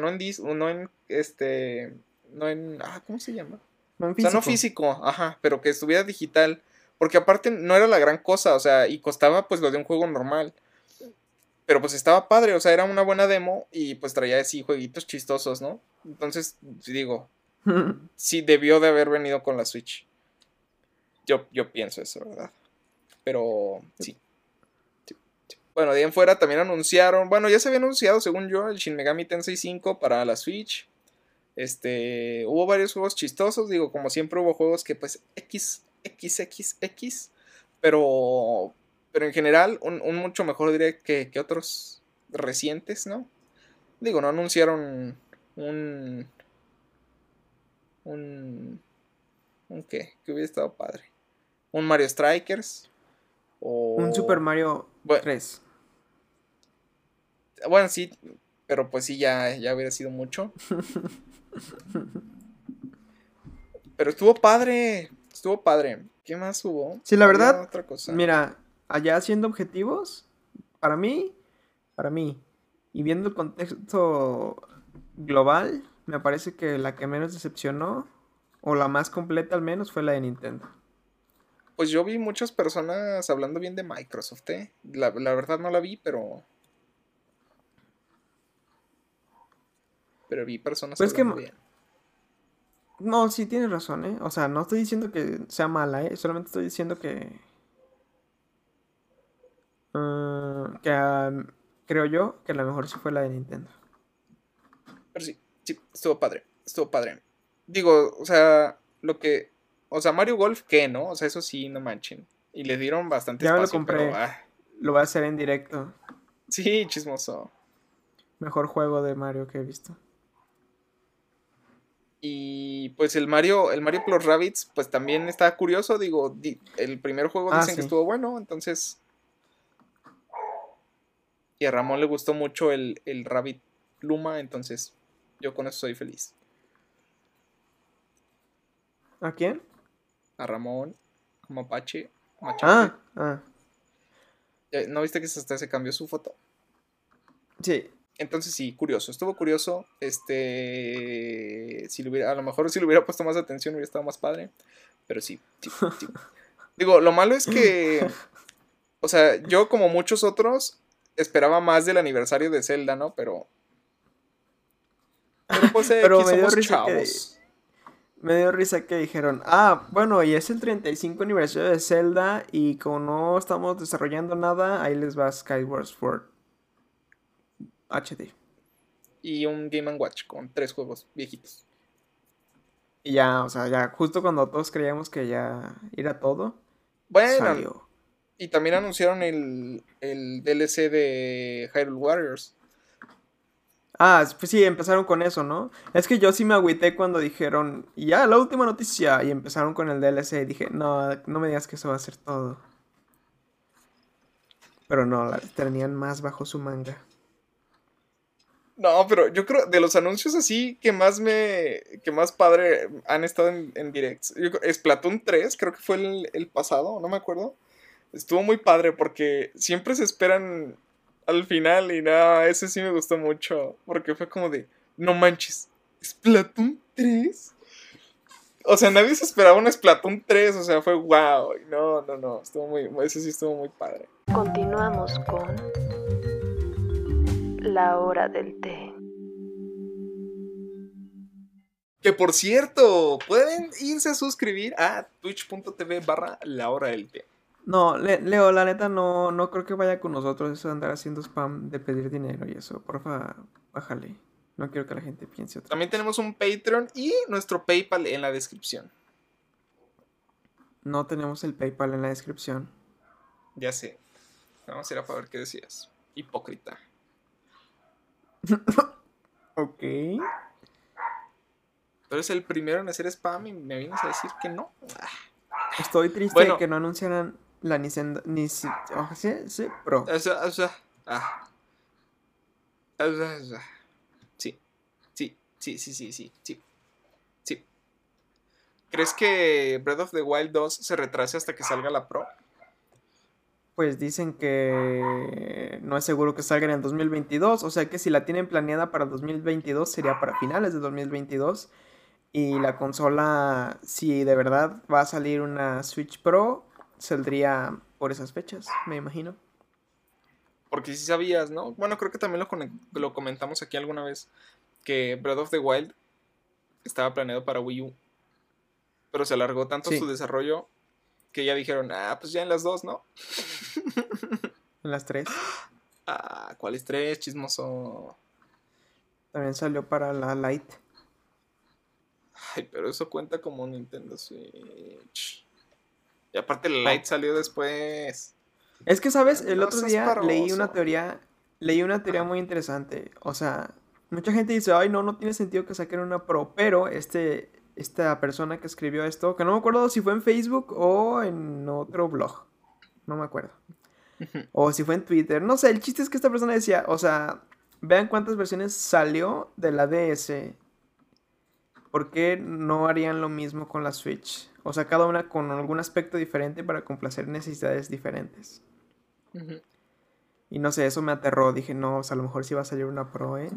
no en, ¿cómo se llama? No en O sea, no físico. físico, ajá, pero que estuviera digital, porque aparte no era la gran cosa, o sea, y costaba pues lo de un juego normal, pero pues estaba padre, o sea, era una buena demo y pues traía así jueguitos chistosos, ¿no? Entonces, sí digo, sí debió de haber venido con la Switch. Yo pienso eso, ¿verdad? Pero sí. Bueno, de ahí en fuera también anunciaron, bueno, ya se había anunciado, según yo, el Shin Megami Tensei 5 para la Switch. Hubo varios juegos chistosos, digo, como siempre hubo juegos que pues XXXX, pero en general un mucho mejor diré que otros recientes, ¿no? Digo, no anunciaron un, un, un qué, que hubiera estado padre. Un Mario Strikers Un Super o... Mario Bueno, 3. bueno, sí, pero pues sí, ya hubiera sido mucho. Pero estuvo padre, estuvo padre. ¿Qué más hubo? Sí, la Había verdad, otra cosa. mira, allá haciendo objetivos, para mí, para mí, y viendo el contexto global, me parece que la que menos decepcionó, o la más completa al menos, fue la de Nintendo. Pues yo vi muchas personas hablando bien de Microsoft, ¿eh? La verdad no la vi, pero vi personas Pues es que, hablando bien. no, sí tienes razón, ¿eh? O sea, no estoy diciendo que sea mala, ¿eh? Solamente estoy diciendo que creo yo que la mejor sí fue la de Nintendo. Pero sí, sí, estuvo padre, estuvo padre. Digo, o sea, o sea, Mario Golf, ¿qué, no? O sea, eso sí, no manchen. Y le dieron bastante Ya me lo espacio, pero, compré, lo voy a hacer en directo. sí, chismoso. Mejor juego de Mario que he visto. Y pues el Mario Plus Rabbids, pues también está curioso, digo, el primer juego Ah, dicen que sí. estuvo bueno, entonces, y a Ramón le gustó mucho el Rabbit Luma, entonces yo con eso soy feliz. ¿A quién? A Ramón, a Mapache, Machate. Ah, ah, ¿No viste que hasta se cambió su foto? sí. Entonces sí, curioso, estuvo curioso. A lo mejor si le hubiera puesto más atención hubiera estado más padre. Pero sí, sí, sí. Digo, lo malo es que, o sea, yo como muchos otros esperaba más del aniversario de Zelda, ¿no? Pero pues Pero aquí somos chavos. me dio risa que dijeron, bueno, y es el 35 aniversario de Zelda y como no estamos desarrollando nada, ahí les va Skyward Sword HD. Y un Game Watch con 3 juegos viejitos. Y ya, o sea, ya justo cuando todos creíamos que ya era todo, Bueno, salió. y también anunciaron el DLC de Hyrule Warriors. Pues sí, empezaron con eso, ¿no? Es que yo sí me agüité cuando dijeron, y ya, la última noticia, y empezaron con el DLC, y dije, no, no me digas que eso va a ser todo. Pero no, tenían más bajo su manga. No, pero yo creo de los anuncios así que más padre han estado en directs. Splatoon 3, creo que fue el pasado, no me acuerdo. Estuvo muy padre porque siempre se esperan al final y nada, ese sí me gustó mucho. Porque fue como de, no manches, ¿Splatoon 3? O sea, nadie se esperaba un Splatoon 3, o sea, fue wow. No, no, no, ese sí estuvo muy padre. Continuamos con la hora del té. Que por cierto, pueden irse a suscribir a twitch.tv/la hora del té. No, Leo, la neta no creo que vaya con nosotros eso de andar haciendo spam de pedir dinero y eso. Porfa, bájale. No quiero que la gente piense otra También cosa. tenemos un Patreon y nuestro PayPal en la descripción. No tenemos el PayPal en la descripción. Ya sé. Vamos a ir a ver qué decías. Hipócrita. Ok. Tú eres el primero en hacer spam y me vienes a decir que no. Estoy triste de Bueno. que no anunciaran la Nintendo. Sí, Pro. Ah. Sí. Sí. ¿Crees que Breath of the Wild 2 se retrase hasta que salga la Pro? Pues dicen que no es seguro que salga en el 2022. O sea que si la tienen planeada para 2022 sería para finales de 2022. Y la consola, si de verdad va a salir una Switch Pro, saldría por esas fechas, me imagino. Porque si sabías, ¿no? Bueno, creo que también lo comentamos aquí alguna vez. Que Breath of the Wild estaba planeado para Wii U. Pero se alargó tanto su Sí, desarrollo que ya dijeron, pues ya en las dos, ¿no? en las 3. ¿Cuáles tres, chismoso? También salió para la Lite. Ay, pero eso cuenta como Nintendo Switch. Y aparte la Oh. Lite salió después. Es que, ¿sabes? El No otro seas día paroso. leí una teoría muy interesante. O sea, mucha gente dice, ay, no tiene sentido que saquen una Pro, pero esta persona que escribió esto, que no me acuerdo si fue en Facebook o en otro blog, no me acuerdo. O si fue en Twitter, no sé, el chiste es que esta persona decía, o sea, vean cuántas versiones salió de la DS. ¿Por qué no harían lo mismo con la Switch? O sea, cada una con algún aspecto diferente para complacer necesidades diferentes. Y no sé, eso me aterró. Dije, no, o sea, a lo mejor sí va a salir una Pro, ¿eh?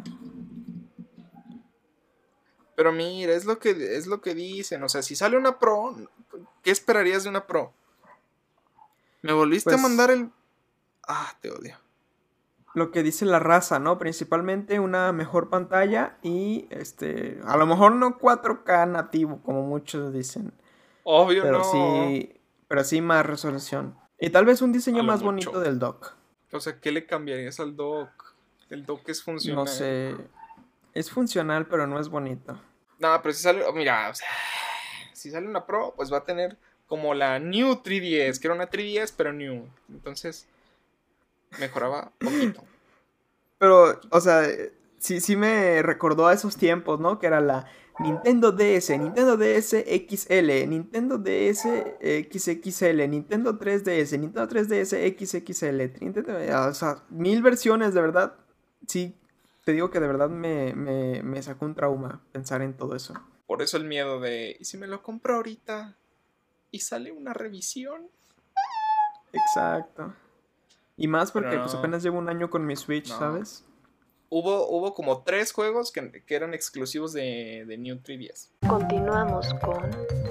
Pero mira, es lo que dicen. O sea, si sale una Pro, ¿qué esperarías de una Pro? Me volviste a mandar Pues el... te odio. lo que dice la raza, ¿no? Principalmente una mejor pantalla y, a lo mejor no 4K nativo, como muchos dicen. Obvio Pero no. sí, pero sí más resolución. Y tal vez un A diseño lo más bonito mucho. del dock. O sea, ¿qué le cambiarías al dock? El dock es No funcional. sé, es funcional, pero no es bonito. No, pero si sale... Mira, o sea, si sale una Pro, pues va a tener como la New 3DS, que era una 3DS, pero New. Entonces, mejoraba poquito. Pero, o sea, sí me recordó a esos tiempos, ¿no? Que era la Nintendo DS, Nintendo DS XL, Nintendo DS XXL, Nintendo 3DS, Nintendo 3DS XXL, o sea, 1000 versiones, de verdad. Sí, te digo que de verdad me sacó un trauma pensar en todo eso. Por eso el miedo de... ¿Y si me lo compro ahorita? ¿Y sale una revisión? Exacto. Y más Pero porque pues no, apenas llevo un año con mi Switch, no. ¿sabes? Hubo como 3 juegos que eran exclusivos de New 3DS. Continuamos con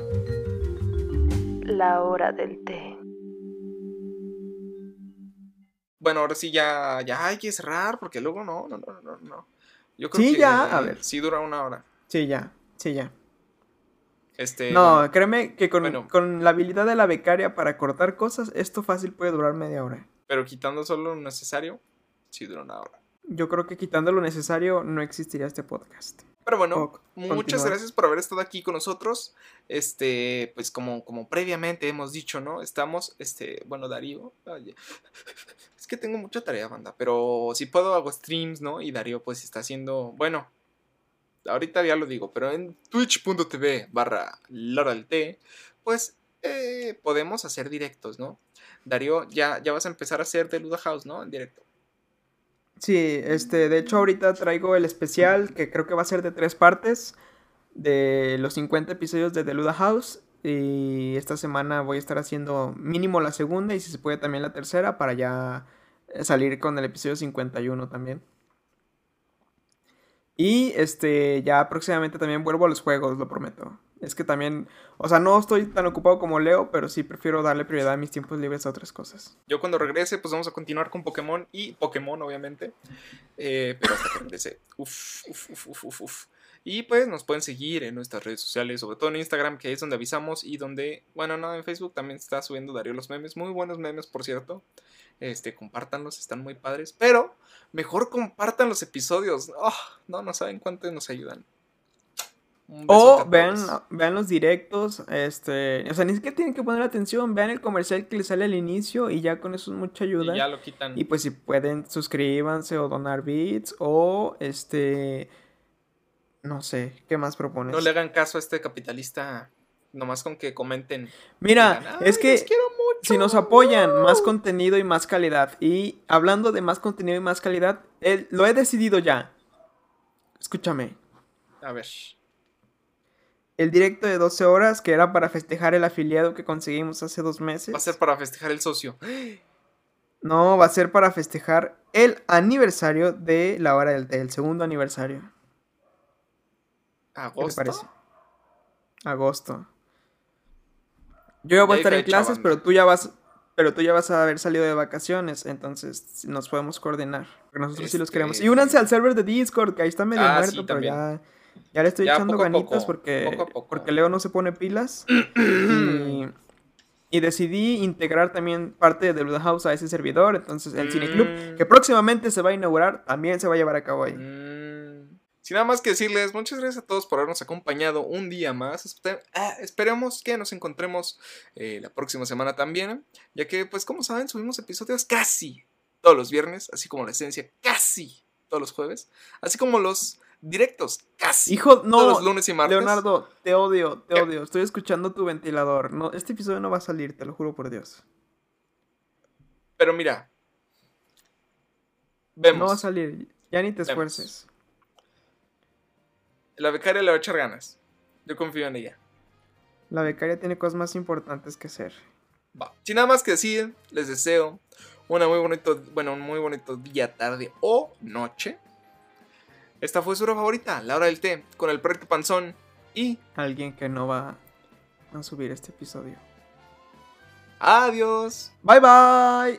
la hora del té. Bueno, ahora sí ya hay que cerrar porque luego no. Yo creo Sí, ya, a que ver. sí dura una hora. Sí, ya, sí, ya. Bueno, No, créeme que bueno, con la habilidad de la becaria para cortar cosas, esto fácil puede durar media hora. pero quitando solo lo necesario, sí dura una hora. Yo creo que quitando lo necesario no existiría este podcast. Pero bueno, O muchas continúa. gracias por haber estado aquí con nosotros. Pues como previamente hemos dicho, ¿no? Estamos, bueno, Darío. Ay, es que tengo mucha tarea, banda. Pero si puedo hago streams, ¿no? Y Darío pues está haciendo, bueno, ahorita ya lo digo, pero en twitch.tv/Lora del Té, pues podemos hacer directos, ¿no? Darío, ya vas a empezar a hacer The Luda House, ¿no? En directo. Sí, de hecho ahorita traigo el especial que creo que va a ser de 3 partes de los 50 episodios de The Luda House. Y esta semana voy a estar haciendo mínimo la segunda y si se puede también la tercera para ya salir con el episodio 51 también. Y ya próximamente también vuelvo a los juegos, lo prometo. Es que también, o sea, no estoy tan ocupado como Leo, pero sí prefiero darle prioridad a mis tiempos libres a otras cosas. Yo cuando regrese, pues vamos a continuar con Pokémon y Pokémon, obviamente. Pero hasta que regrese. Uf. Y pues nos pueden seguir en nuestras redes sociales, sobre todo en Instagram, que es donde avisamos y donde, bueno, no, en Facebook también está subiendo Darío los memes. Muy buenos memes, por cierto. Compártanlos, están muy padres. Pero mejor compartan los episodios. No saben cuánto nos ayudan. Un besote O a vean, todos. vean los directos, o sea, ni siquiera tienen que poner atención, vean el comercial que les sale al inicio y ya con eso es mucha Y ayuda. ya lo quitan. Y pues si pueden, suscríbanse o donar bits o no sé, ¿qué más No propones? le hagan caso a este capitalista. Nomás con que comenten. Mira, Digan, es ¡ay, los que quiero mucho! si nos apoyan, más contenido y más calidad. Y hablando de más contenido y más calidad, lo he decidido ya. Escúchame. A ver. El directo de 12 horas, que era para festejar el afiliado que conseguimos hace 2 meses. Va a ser para festejar el socio. No, va a ser para festejar el aniversario de la hora del té, el segundo aniversario. ¿Qué te ¿Agosto? parece? Agosto. Yo ya voy a Ya hay estar en fecha, clases, banda. pero tú ya vas a haber salido de vacaciones, entonces nos podemos coordinar. Porque nosotros sí los queremos. Y Este- únanse al server de Discord, que ahí está medio Ah, muerto, sí, pero también. ya le estoy Ya, echando poco a ganitas poco, porque, poco a poco. porque Leo no se pone pilas. Y decidí integrar también parte de The Blue House a ese servidor. Entonces el Cineclub, que próximamente se va a inaugurar, también se va a llevar a cabo ahí. Sin nada más que decirles, muchas gracias a todos por habernos acompañado un día más. Esperemos que nos encontremos la próxima semana también, ya que, pues, como saben, subimos episodios casi todos los viernes, así como la esencia casi todos los jueves, así como los directos casi Hijo, todos no, los lunes y martes. Leonardo, te odio, te ¿Qué? odio. Estoy escuchando tu ventilador. No, este episodio no va a salir, te lo juro por Dios. Pero mira, No va a vemos. salir, ya ni te Vemos. esfuerces. La becaria le va a echar ganas. Yo confío en ella. La becaria tiene cosas más importantes que hacer. Va. Sin nada más que decir, les deseo un muy bonito día, tarde o noche. Esta fue su hora favorita, la hora del té, con el perrito panzón y Alguien que no va a subir este episodio. adiós. Bye bye.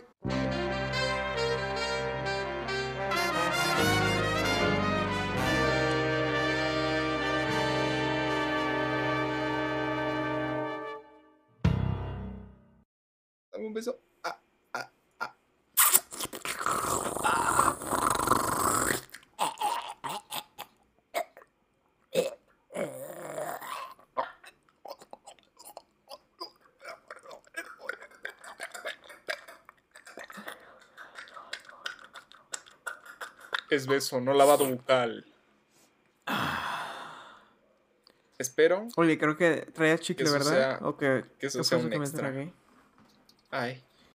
Dame un beso. Es beso, no lavado bucal. Espero Oye, creo que traías chicle, eso ¿verdad? sea- ¿O qué que eso fue sea eso un que me extra. tragué? Ay.